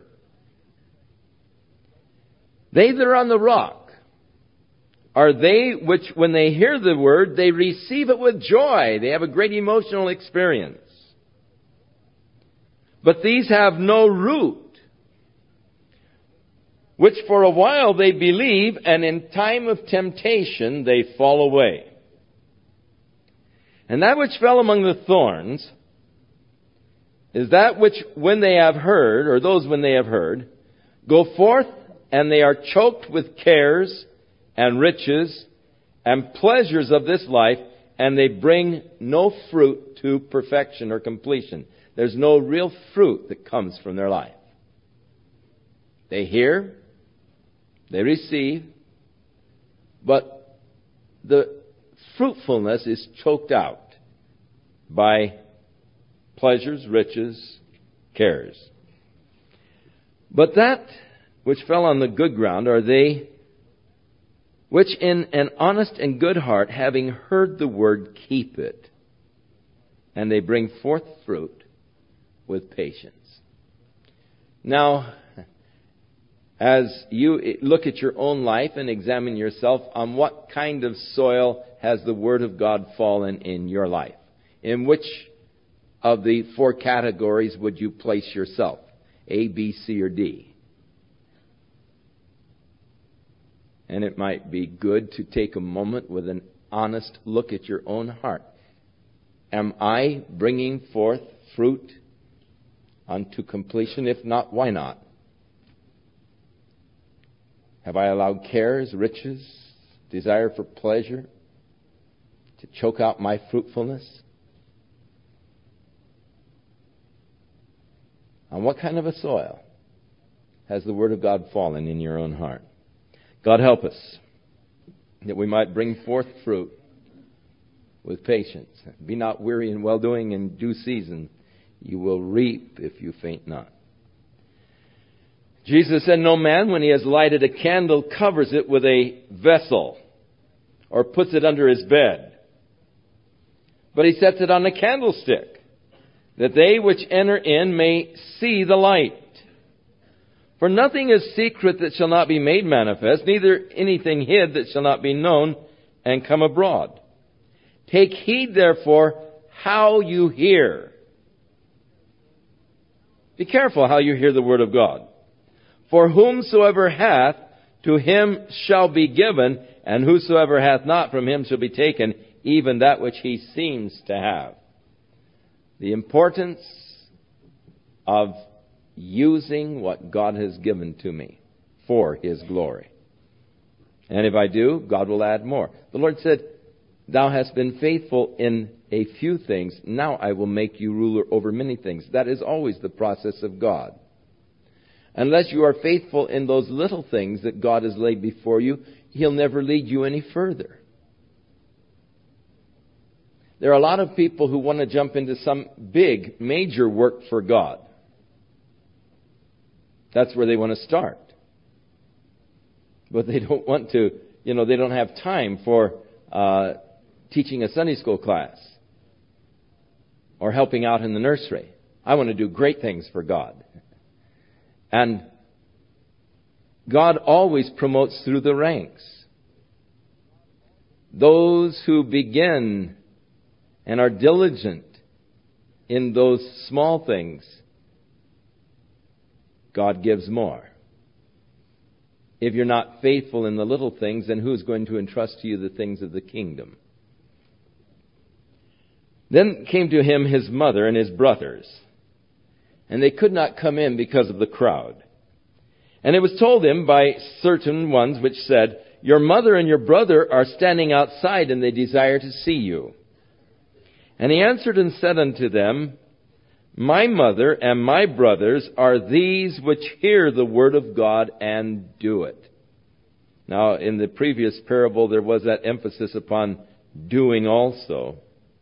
They that are on the rock are they which, when they hear the Word, they receive it with joy. They have a great emotional experience. But these have no root, which for a while they believe, and in time of temptation they fall away. And that which fell among the thorns is that which, when they have heard, or those when they have heard, go forth and they are choked with cares and riches and pleasures of this life, and they bring no fruit to perfection or completion. There's no real fruit that comes from their life. They hear, they receive, but the fruitfulness is choked out by pleasures, riches, cares. But that which fell on the good ground are they which in an honest and good heart, having heard the word, keep it, and they bring forth fruit with patience. Now, as you look at your own life and examine yourself, on what kind of soil has the Word of God fallen in your life? In which of the four categories would you place yourself? A, B, C, or D? And it might be good to take a moment with an honest look at your own heart. Am I bringing forth fruit unto completion? If not, why not? Have I allowed cares, riches, desire for pleasure to choke out my fruitfulness? On what kind of a soil has the Word of God fallen in your own heart? God help us, that we might bring forth fruit with patience. Be not weary in well-doing. In due season you will reap if you faint not. Jesus said, no man, when he has lighted a candle, covers it with a vessel or puts it under his bed, but he sets it on a candlestick, that they which enter in may see the light. For nothing is secret that shall not be made manifest, neither anything hid that shall not be known and come abroad. Take heed, therefore, how you hear. Be careful how you hear the word of God. For whomsoever hath, to him shall be given, and whosoever hath not, from him shall be taken, even that which he seems to have. The importance of using what God has given to me for His glory. And if I do, God will add more. The Lord said, thou hast been faithful in a few things, now I will make you ruler over many things. That is always the process of God. Unless you are faithful in those little things that God has laid before you, He'll never lead you any further. There are a lot of people who want to jump into some big, major work for God. That's where they want to start. But they don't want to, you know, they don't have time for uh, teaching a Sunday school class or helping out in the nursery. I want to do great things for God. And God always promotes through the ranks. Those who begin and are diligent in those small things, God gives more. If you're not faithful in the little things, then who's going to entrust to you the things of the kingdom? Then came to him his mother and his brothers, and they could not come in because of the crowd. And it was told him by certain ones which said, "Your mother and your brother are standing outside, and they desire to see you." And he answered and said unto them, "My mother and my brothers are these which hear the word of God and do it." Now, in the previous parable, there was that emphasis upon doing also.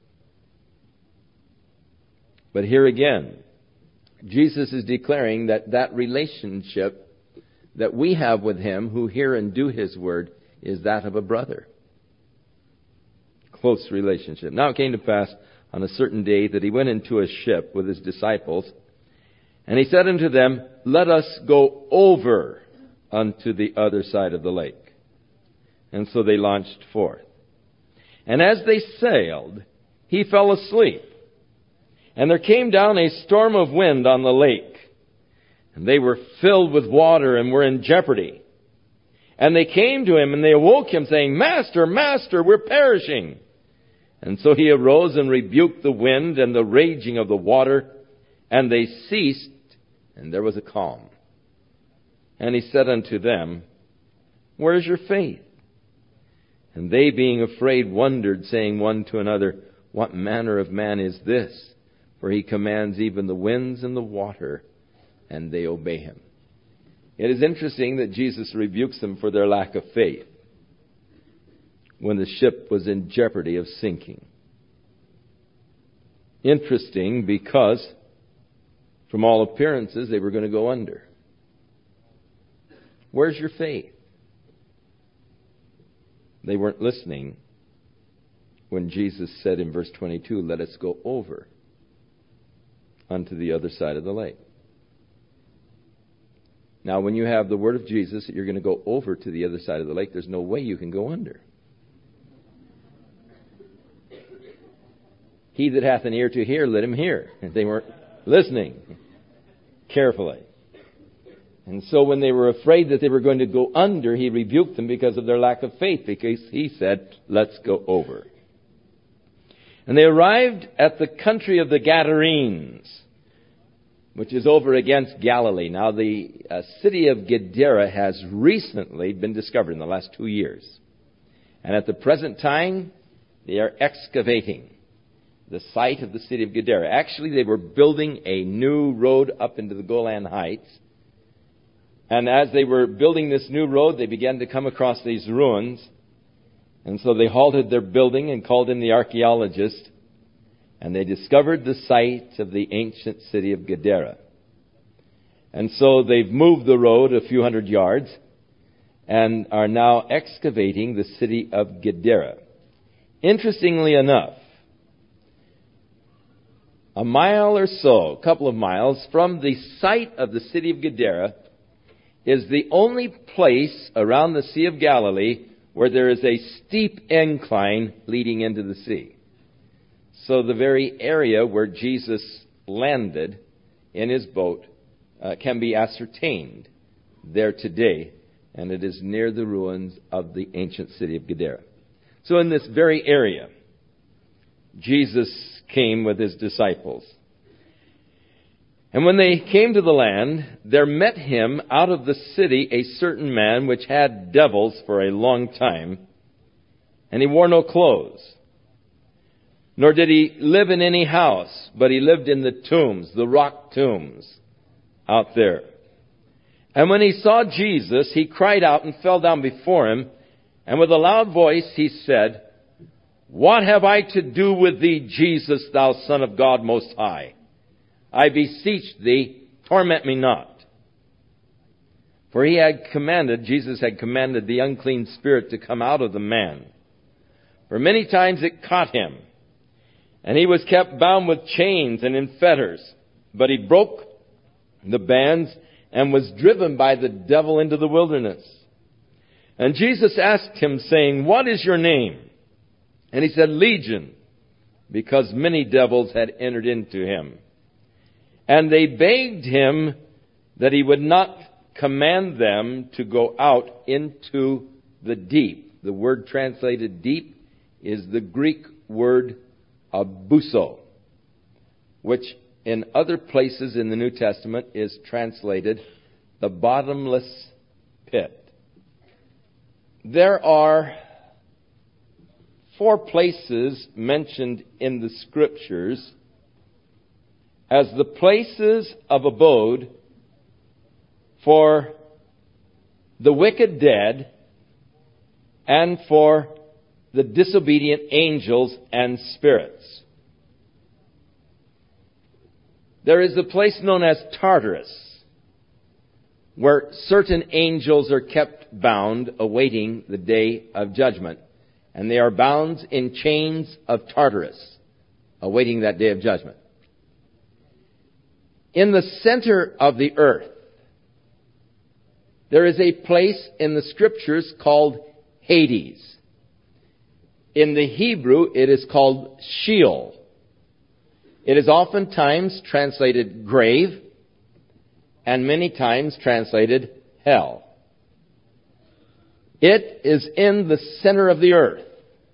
But here again, Jesus is declaring that that relationship that we have with Him who hear and do His word is that of a brother. Close relationship. Now it came to pass on a certain day that He went into a ship with His disciples, and He said unto them, "Let us go over unto the other side of the lake." And so they launched forth. And as they sailed, He fell asleep. And there came down a storm of wind on the lake, and they were filled with water and were in jeopardy. And they came to Him, and they awoke Him, saying, "Master, Master, we're perishing." And so He arose and rebuked the wind and the raging of the water, and they ceased, and there was a calm. And He said unto them, "Where is your faith?" And they, being afraid, wondered, saying one to another, "What manner of man is this? For He commands even the winds and the water, and they obey Him." It is interesting that Jesus rebukes them for their lack of faith when the ship was in jeopardy of sinking. Interesting because, from all appearances, they were going to go under. Where's your faith? They weren't listening when Jesus said in verse twenty-two, "Let us go over unto the other side of the lake." Now, when you have the word of Jesus that you're going to go over to the other side of the lake, there's no way you can go under. He that hath an ear to hear, let him hear. And they weren't listening carefully. And so when they were afraid that they were going to go under, He rebuked them because of their lack of faith, because He said, "Let's go over." And they arrived at the country of the Gadarenes, which is over against Galilee. Now, the uh, city of Gadara has recently been discovered in the last two years. And at the present time, they are excavating the site of the city of Gadara. Actually, they were building a new road up into the Golan Heights. And as they were building this new road, they began to come across these ruins. And so they halted their building and called in the archaeologist. And they discovered the site of the ancient city of Gadara. And so they've moved the road a few hundred yards and are now excavating the city of Gadara. Interestingly enough, a mile or so, a couple of miles from the site of the city of Gadara is the only place around the Sea of Galilee where there is a steep incline leading into the sea. So the very area where Jesus landed in His boat uh, can be ascertained there today, and it is near the ruins of the ancient city of Gadara. So in this very area, Jesus came with His disciples. And when they came to the land, there met Him out of the city a certain man which had devils for a long time, and he wore no clothes. Nor did he live in any house, but he lived in the tombs, the rock tombs out there. And when he saw Jesus, he cried out and fell down before him. And with a loud voice he said, What have I to do with thee, Jesus, thou Son of God Most High? I beseech thee, torment me not. For he had commanded, Jesus had commanded the unclean spirit to come out of the man. For many times it caught him, and he was kept bound with chains and in fetters. But he broke the bands and was driven by the devil into the wilderness. And Jesus asked him, saying, What is your name? And he said, Legion, because many devils had entered into him. And they begged him that he would not command them to go out into the deep. The word translated deep is the Greek word abuso, which in other places in the New Testament is translated the bottomless pit. There are four places mentioned in the Scriptures as the places of abode for the wicked dead and for the disobedient angels and spirits. There is a place known as Tartarus, where certain angels are kept bound, awaiting the day of judgment. And they are bound in chains of Tartarus, awaiting that day of judgment. In the center of the earth, there is a place in the Scriptures called Hades. In the Hebrew, it is called Sheol. It is oftentimes translated grave, and many times translated hell. It is in the center of the earth.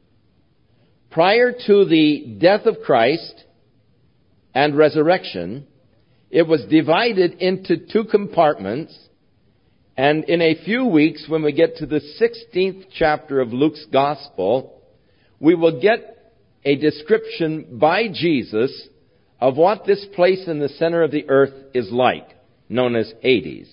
Prior to the death of Christ and resurrection, it was divided into two compartments. And in a few weeks, when we get to the sixteenth chapter of Luke's Gospel, we will get a description by Jesus of what this place in the center of the earth is like, known as Hades.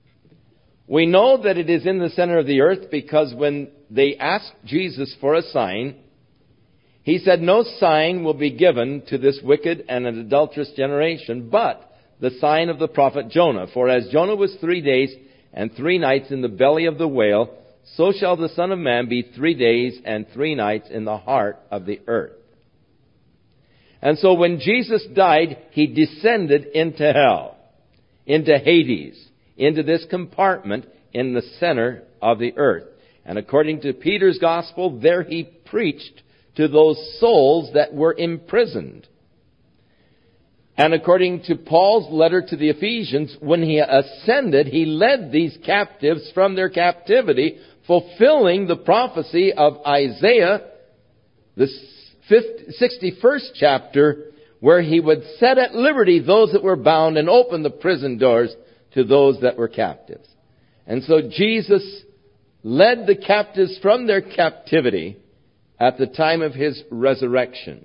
We know that it is in the center of the earth because when they asked Jesus for a sign, he said, No sign will be given to this wicked and an adulterous generation, but the sign of the prophet Jonah. For as Jonah was three days and three nights in the belly of the whale, so shall the Son of Man be three days and three nights in the heart of the earth. And so when Jesus died, he descended into hell, into Hades, into this compartment in the center of the earth. And according to Peter's Gospel, there he preached to those souls that were imprisoned. And according to Paul's letter to the Ephesians, when he ascended, he led these captives from their captivity, fulfilling the prophecy of Isaiah, the sixty-first chapter, where he would set at liberty those that were bound and open the prison doors to those that were captives. And so Jesus led the captives from their captivity at the time of his resurrection.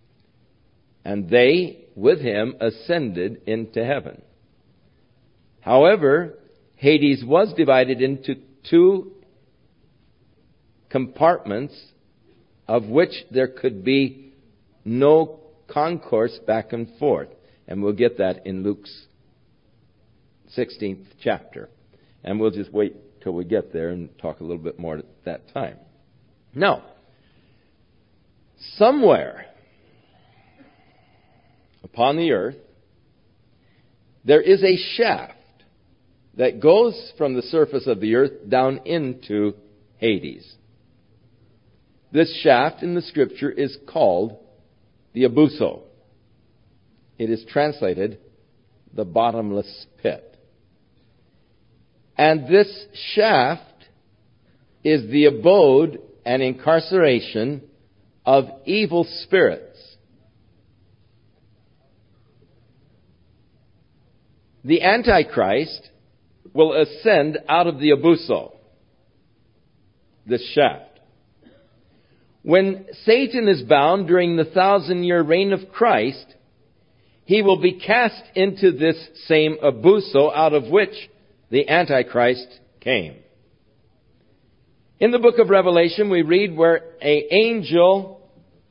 And they, with him, ascended into heaven. However, Hades was divided into two compartments of which there could be no concourse back and forth. And we'll get that in Luke's sixteenth chapter. And we'll just wait till we get there and talk a little bit more at that time. Now, somewhere upon the earth, there is a shaft that goes from the surface of the earth down into Hades. This shaft in the Scripture is called the abuso. It is translated the bottomless pit. And this shaft is the abode and incarceration of evil spirits. The Antichrist will ascend out of the abuso, this shaft. When Satan is bound during the thousand-year reign of Christ, he will be cast into this same abuso, out of which the Antichrist came. In the book of Revelation, we read where an angel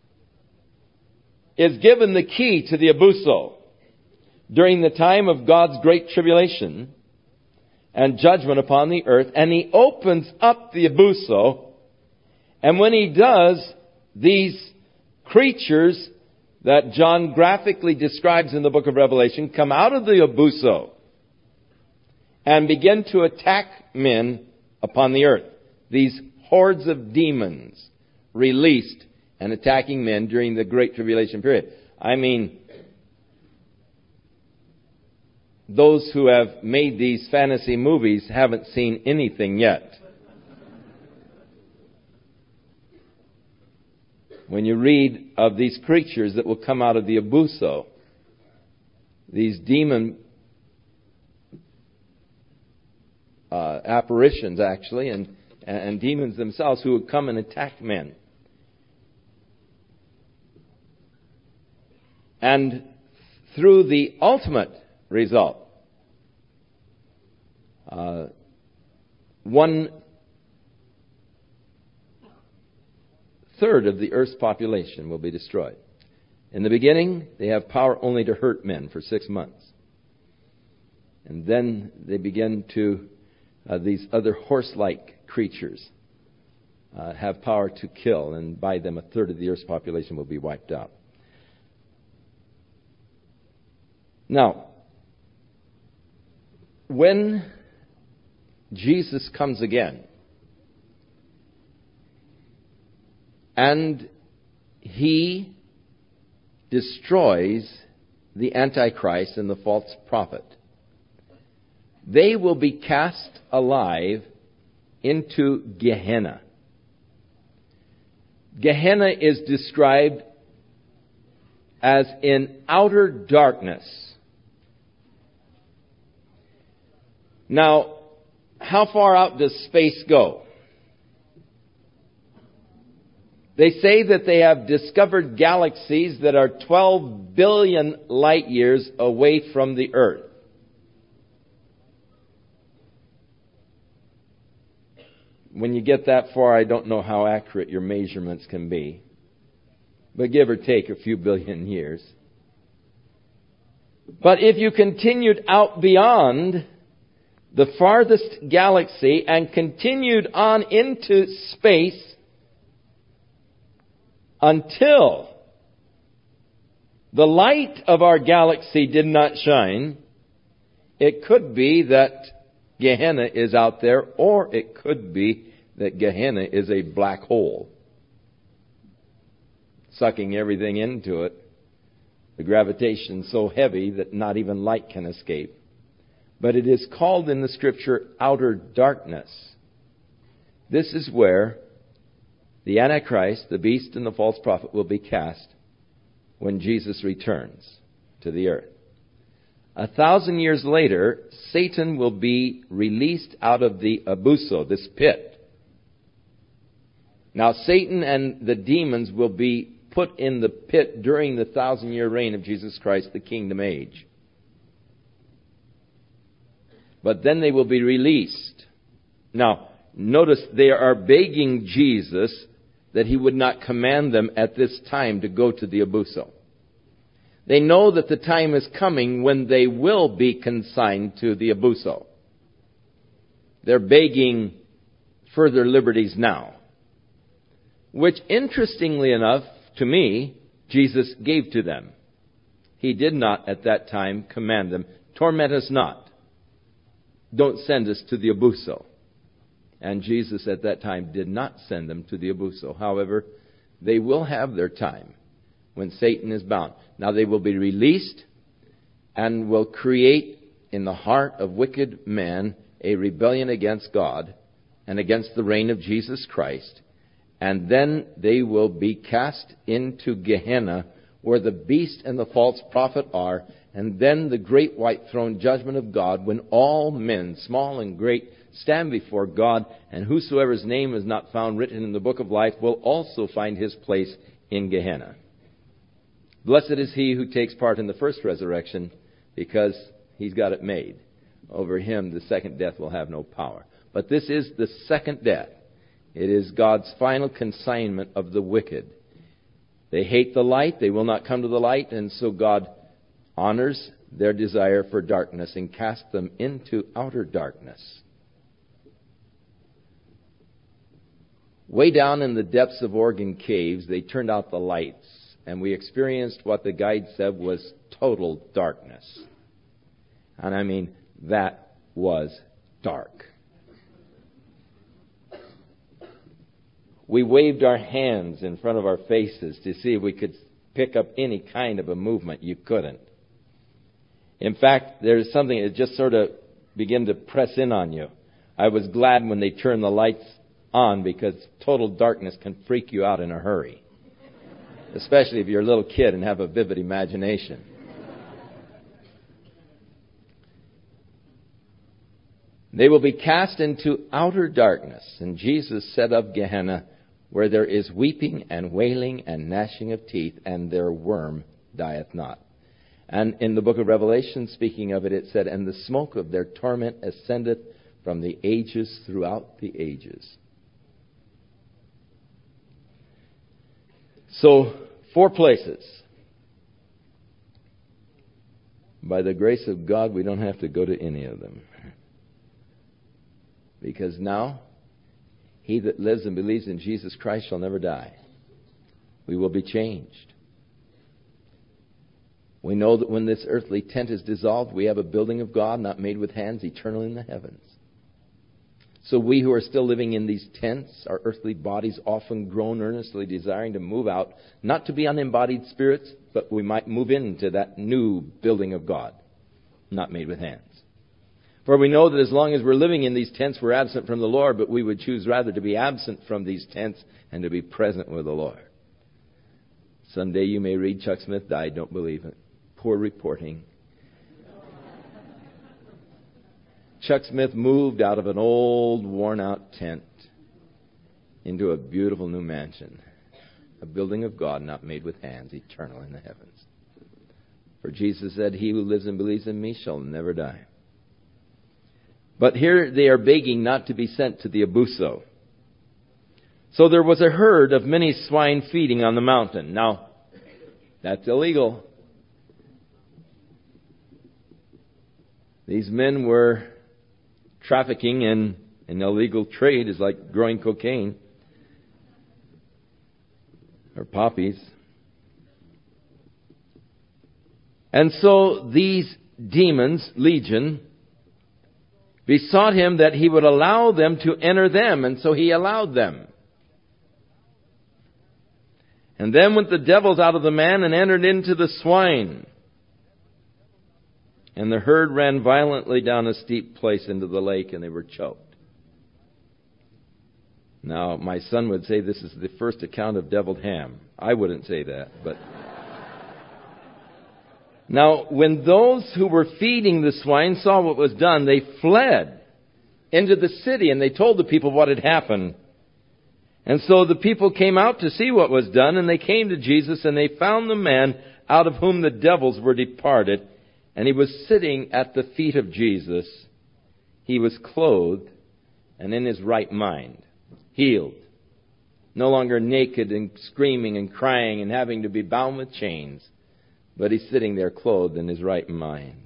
is given the key to the abuso during the time of God's great tribulation and judgment upon the earth, and he opens up the abuso, and when he does, these creatures that John graphically describes in the book of Revelation come out of the abuso and begin to attack men upon the earth. These hordes of demons released and attacking men during the Great Tribulation period. I mean, those who have made these fantasy movies haven't seen anything yet. When you read of these creatures that will come out of the abuso, these demon uh, apparitions actually, and, and demons themselves who would come and attack men. And through the ultimate result, uh, one third of the earth's population will be destroyed. In the beginning, they have power only to hurt men for six months. And then they begin to, uh, these other horse-like creatures uh, have power to kill, and by them a third of the earth's population will be wiped out. Now, when Jesus comes again, and he destroys the Antichrist and the false prophet, they will be cast alive into Gehenna. Gehenna is described as in outer darkness. Now, how far out does space go? They say that they have discovered galaxies that are twelve billion light years away from the Earth. When you get that far, I don't know how accurate your measurements can be, but give or take a few billion years. But if you continued out beyond the farthest galaxy and continued on into space until the light of our galaxy did not shine, it could be that Gehenna is out there, or it could be that Gehenna is a black hole, sucking everything into it. The gravitation so heavy that not even light can escape. But it is called in the Scripture outer darkness. This is where the Antichrist, the beast, and the false prophet will be cast when Jesus returns to the earth. A thousand years later, Satan will be released out of the abuso, this pit. Now, Satan and the demons will be put in the pit during the thousand-year reign of Jesus Christ, the kingdom age. But then they will be released. Now, notice they are begging Jesus that he would not command them at this time to go to the abuso. They know that the time is coming when they will be consigned to the abuso. They're begging further liberties now, which, interestingly enough, to me, Jesus gave to them. He did not at that time command them, torment us not. Don't send us to the abuso. And Jesus at that time did not send them to the abuso. However, they will have their time when Satan is bound. Now they will be released and will create in the heart of wicked men a rebellion against God and against the reign of Jesus Christ. And then they will be cast into Gehenna, where the beast and the false prophet are, and then the great white throne judgment of God, when all men, small and great, stand before God, and whosoever's name is not found written in the book of life will also find his place in Gehenna. Blessed is he who takes part in the first resurrection, because he's got it made. over him the second death will have no power. But this is the second death. It is God's final consignment of the wicked. They hate the light. They will not come to the light. And so God honors their desire for darkness and casts them into outer darkness. Way down in the depths of Oregon caves, they turned out the lights. And we experienced what the guide said was total darkness. And I mean, that was dark. We waved our hands in front of our faces to see if we could pick up any kind of a movement. You couldn't. In fact, there's something that just sort of began to press in on you. I was glad when they turned the lights on, because total darkness can freak you out in a hurry. Especially if you're a little kid and have a vivid imagination. They will be cast into outer darkness. And Jesus said of Gehenna, where there is weeping and wailing and gnashing of teeth, and their worm dieth not. And in the book of Revelation, speaking of it, it said, and the smoke of their torment ascendeth from the ages throughout the ages. So, four places. By the grace of God, we don't have to go to any of them. Because now, he that lives and believes in Jesus Christ shall never die. We will be changed. We know that when this earthly tent is dissolved, we have a building of God not made with hands, eternal in the heavens. So we who are still living in these tents, our earthly bodies often groan earnestly desiring to move out, not to be unembodied spirits, but we might move into that new building of God, not made with hands. For we know that as long as we're living in these tents, we're absent from the Lord, but we would choose rather to be absent from these tents and to be present with the Lord. Someday you may read Chuck Smith died, don't believe it. Poor reporting. Chuck Smith moved out of an old, worn-out tent into a beautiful new mansion, a building of God not made with hands, eternal in the heavens. For Jesus said, he who lives and believes in me shall never die. But here they are begging not to be sent to the Abuso. So there was a herd of many swine feeding on the mountain. Now, that's illegal. These men were trafficking in an illegal trade, is like growing cocaine or poppies. And so these demons, legion, besought him that he would allow them to enter them, and so he allowed them. And then went the devils out of the man and entered into the swine. And the herd ran violently down a steep place into the lake, and they were choked. Now, my son would say this is the first account of deviled ham. I wouldn't say that, but... Now, when those who were feeding the swine saw what was done, they fled into the city, and they told the people what had happened. And so the people came out to see what was done, and they came to Jesus, and they found the man out of whom the devils were departed. And he was sitting at the feet of Jesus. He was clothed and in his right mind, healed. No longer naked and screaming and crying and having to be bound with chains. But he's sitting there clothed in his right mind.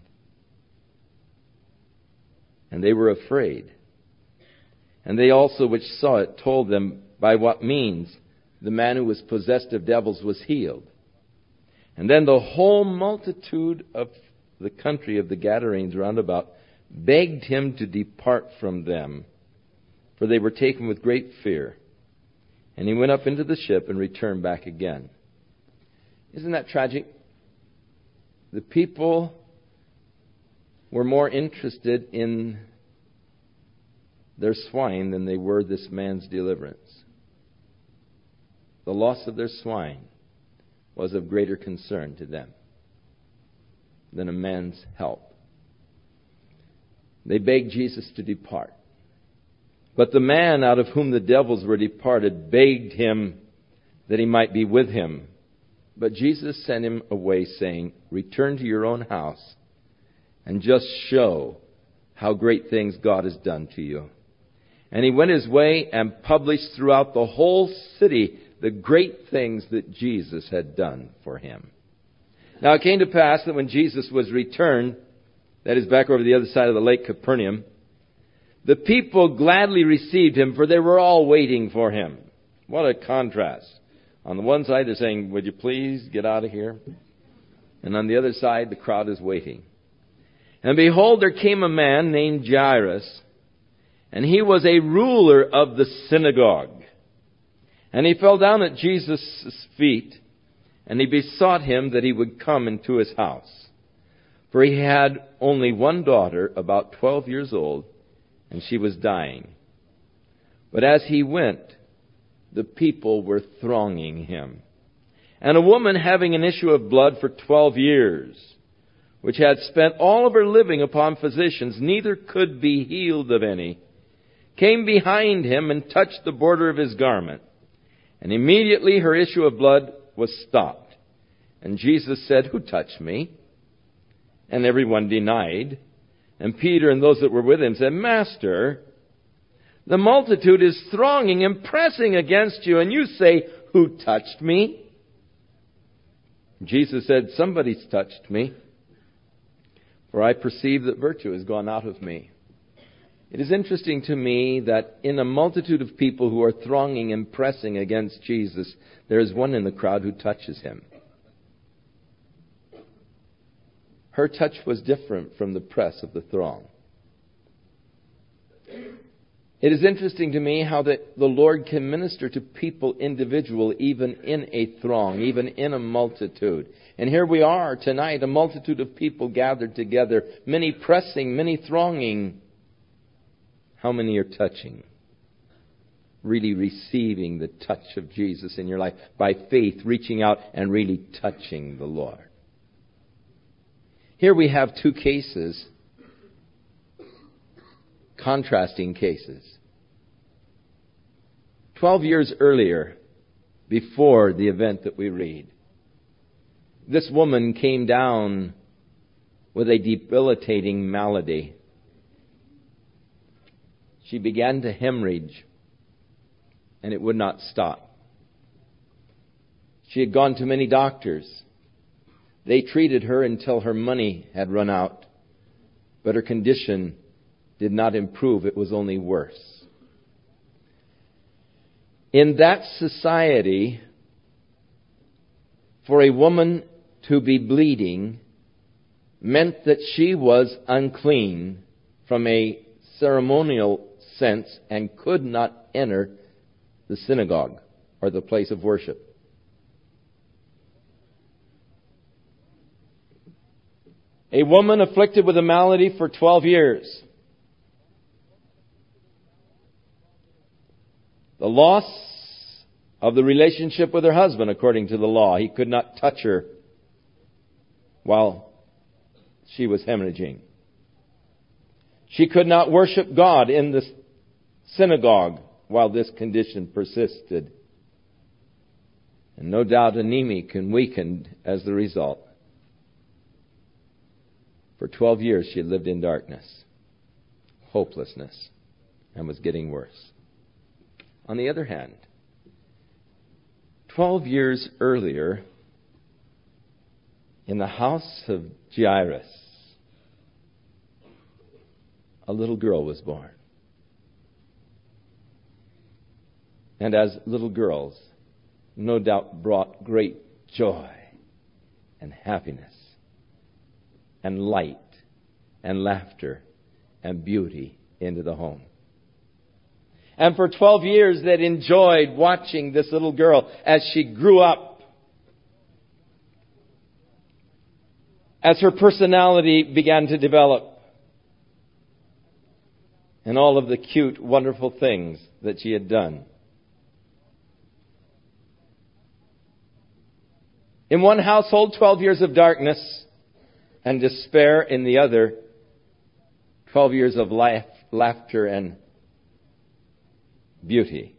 And they were afraid. And they also which saw it told them by what means the man who was possessed of devils was healed. And then the whole multitude of the country of the Gadarenes round about begged him to depart from them, for they were taken with great fear. And he went up into the ship and returned back again. Isn't that tragic? The people were more interested in their swine than they were this man's deliverance. The loss of their swine was of greater concern to them than a man's help. They begged Jesus to depart. But the man out of whom the devils were departed begged him that he might be with him. But Jesus sent him away, saying, return to your own house and just show how great things God has done to you. And he went his way and published throughout the whole city the great things that Jesus had done for him. Now it came to pass that when Jesus was returned, that is back over the other side of the lake Capernaum, the people gladly received him, for they were all waiting for him. What a contrast. On the one side they're saying, would you please get out of here? And on the other side the crowd is waiting. And behold, there came a man named Jairus, and he was a ruler of the synagogue. And he fell down at Jesus' feet, and he besought him that he would come into his house. For he had only one daughter, about twelve years old, and she was dying. But as he went, the people were thronging him. And a woman having an issue of blood for twelve years, which had spent all of her living upon physicians, neither could be healed of any, came behind him and touched the border of his garment. And immediately her issue of blood was stopped. And Jesus said, who touched me? And everyone denied. And Peter and those that were with him said, Master, the multitude is thronging and pressing against you, and you say, who touched me? Jesus said, somebody's touched me, for I perceive that virtue has gone out of me. It is interesting to me that in a multitude of people who are thronging and pressing against Jesus, there is one in the crowd who touches him. Her touch was different from the press of the throng. It is interesting to me how that the Lord can minister to people individually, even in a throng, even in a multitude. And here we are tonight, a multitude of people gathered together, many pressing, many thronging. How many are touching? Really receiving the touch of Jesus in your life by faith, reaching out and really touching the Lord. Here we have two cases, contrasting cases. Twelve years earlier, before the event that we read, this woman came down with a debilitating malady. She began to hemorrhage, and it would not stop. She had gone to many doctors. They treated her until her money had run out, but her condition did not improve. It was only worse. In that society, for a woman to be bleeding meant that she was unclean from a ceremonial sense and could not enter the synagogue or the place of worship. A woman afflicted with a malady for twelve years. The loss of the relationship with her husband, according to the law. He could not touch her while she was hemorrhaging. She could not worship God in the synagogue while this condition persisted. And no doubt anemic and weakened as the result. For twelve years she had lived in darkness, hopelessness, and was getting worse. On the other hand, twelve years earlier, in the house of Jairus, a little girl was born. And as little girls, no doubt brought great joy and happiness and light and laughter and beauty into the home. And for twelve years they'd enjoyed watching this little girl as she grew up, as her personality began to develop, and all of the cute, wonderful things that she had done. In one household, twelve years of darkness and despair. In the other, twelve years of life, laughter and beauty.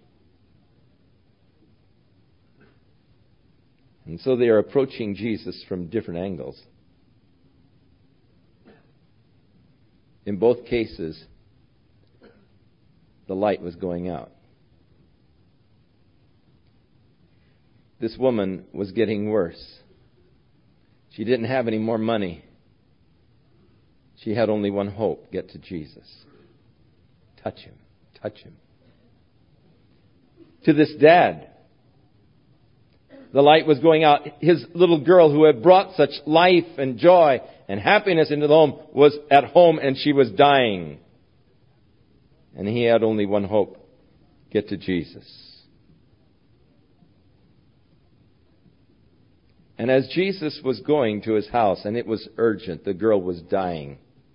And so they are approaching Jesus from different angles. In both cases, the light was going out. This woman was getting worse. She didn't have any more money. She had only one hope: get to Jesus. Touch him. Touch him. To this dad, the light was going out. His little girl, who had brought such life and joy and happiness into the home, was at home and she was dying. And he had only one hope: get to Jesus. And as Jesus was going to his house, and it was urgent, the girl was dying.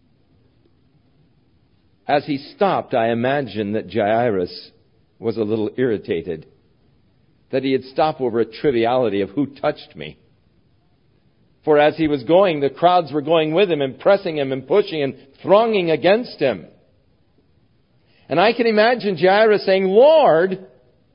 As he stopped, I imagine that Jairus was a little irritated that he had stopped over a triviality of who touched me. For as he was going, the crowds were going with him and pressing him and pushing and thronging against him. And I can imagine Jairus saying, Lord,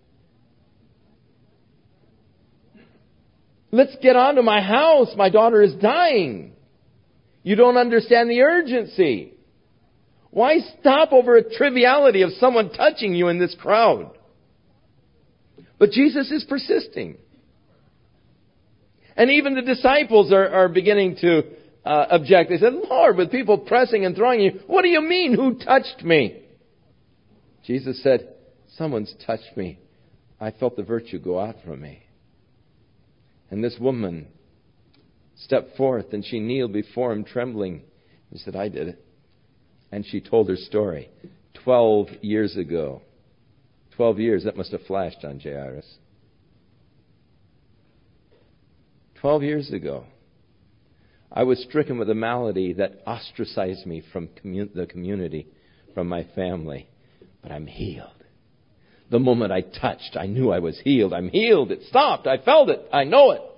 let's get on to my house. My daughter is dying. You don't understand the urgency. Why stop over a triviality of someone touching you in this crowd? But Jesus is persisting. And even the disciples are, are beginning to uh, object. They said, Lord, with people pressing and throwing you, what do you mean, who touched me? Jesus said, someone's touched me. I felt the virtue go out from me. And this woman stepped forth and she kneeled before him trembling. He said, I did it. And she told her story. Twelve years ago. Twelve years, that must have flashed on Jairus. Twelve years ago, I was stricken with a malady that ostracized me from commun- the community, from my family. But I'm healed. The moment I touched, I knew I was healed. I'm healed. It stopped. I felt it. I know it.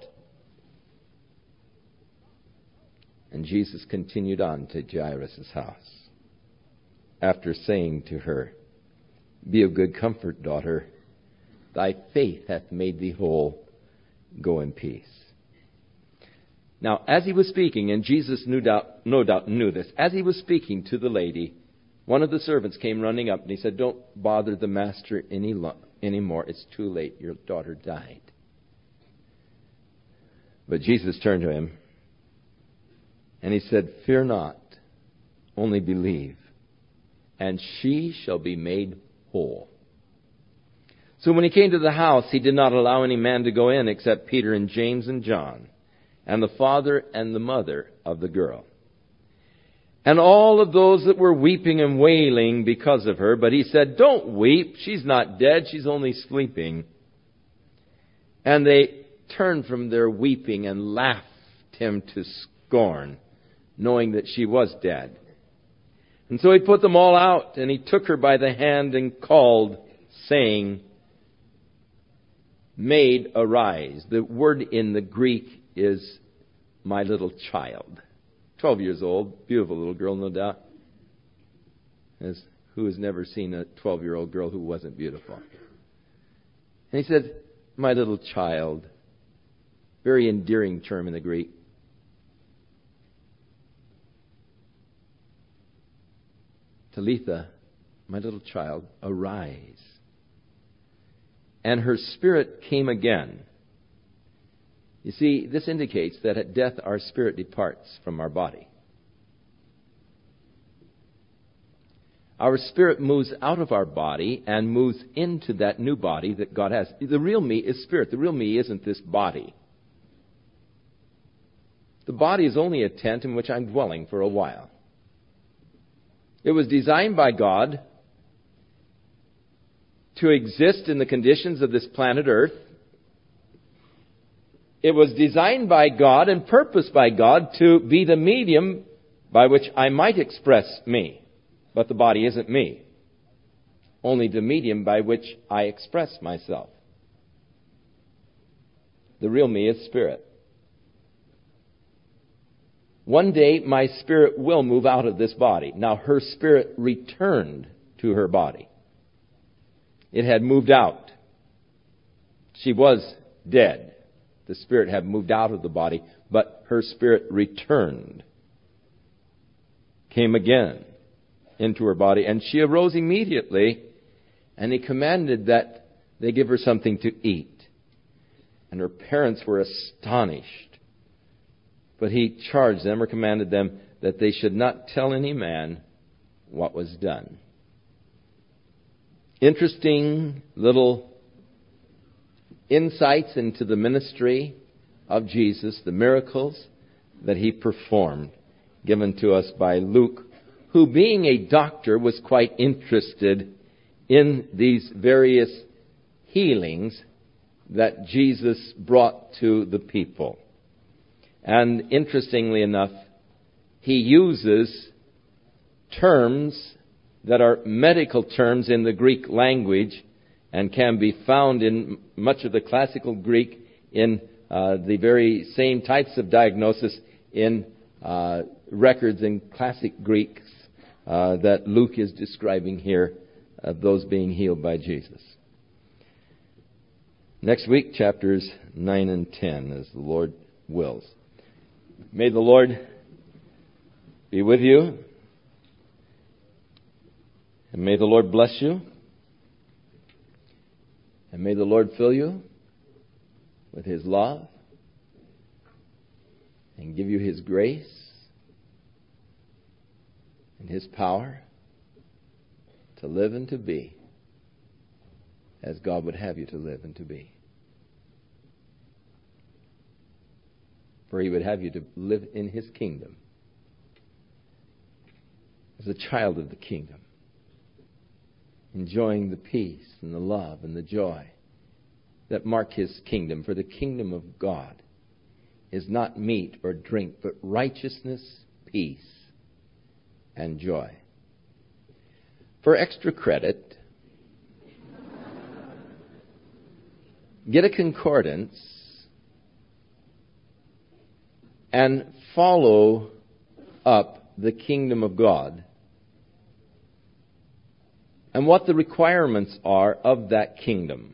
And Jesus continued on to Jairus' house, after saying to her, be of good comfort, daughter. Thy faith hath made thee whole. Go in peace. Now, as he was speaking, and Jesus no doubt, no doubt knew this, as he was speaking to the lady, one of the servants came running up and he said, don't bother the master any lo- anymore. It's too late. Your daughter died. But Jesus turned to him and he said, fear not, only believe, and she shall be made whole. So when he came to the house, he did not allow any man to go in except Peter and James and John, and the father and the mother of the girl. And all of those that were weeping and wailing because of her. But he said, don't weep. She's not dead. She's only sleeping. And they turned from their weeping and laughed him to scorn, knowing that she was dead. And so he put them all out, and he took her by the hand and called, saying, Maid, arise. The word in the Greek is my little child. Twelve years old, beautiful little girl, no doubt. As who has never seen a twelve-year-old girl who wasn't beautiful? And he said, my little child. Very endearing term in the Greek. Talitha, my little child, arise. And her spirit came again. You see, this indicates that at death our spirit departs from our body. Our spirit moves out of our body and moves into that new body that God has. The real me is spirit. The real me isn't this body. The body is only a tent in which I'm dwelling for a while. It was designed by God to exist in the conditions of this planet Earth. It was designed by God and purposed by God to be the medium by which I might express me. But the body isn't me. Only the medium by which I express myself. The real me is spirit. One day my spirit will move out of this body. Now her spirit returned to her body. It had moved out. She was dead. The spirit had moved out of the body, but her spirit returned. Came again. into her body, and she arose immediately, and he commanded that they give her something to eat. And her parents were astonished. But he charged them or commanded them that they should not tell any man what was done. Interesting little insights into the ministry of Jesus, the miracles that he performed, given to us by Luke, who, being a doctor, was quite interested in these various healings that Jesus brought to the people. And interestingly enough, he uses terms that are medical terms in the Greek language and can be found in much of the classical Greek in uh, the very same types of diagnosis in uh, records in classic Greeks uh, that Luke is describing here of those being healed by Jesus. Next week, chapters nine and ten, as the Lord wills. May the Lord be with you. And may the Lord bless you. And may the Lord fill you with His love and give you His grace and His power to live and to be as God would have you to live and to be. For He would have you to live in His kingdom as a child of the kingdom, enjoying the peace and the love and the joy that mark His kingdom. For the kingdom of God is not meat or drink, but righteousness, peace, and joy. For extra credit, get a concordance and follow up the kingdom of God and what the requirements are of that kingdom.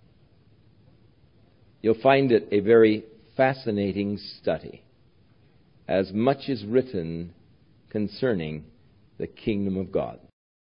You'll find it a very fascinating study, as much is written concerning the kingdom of God.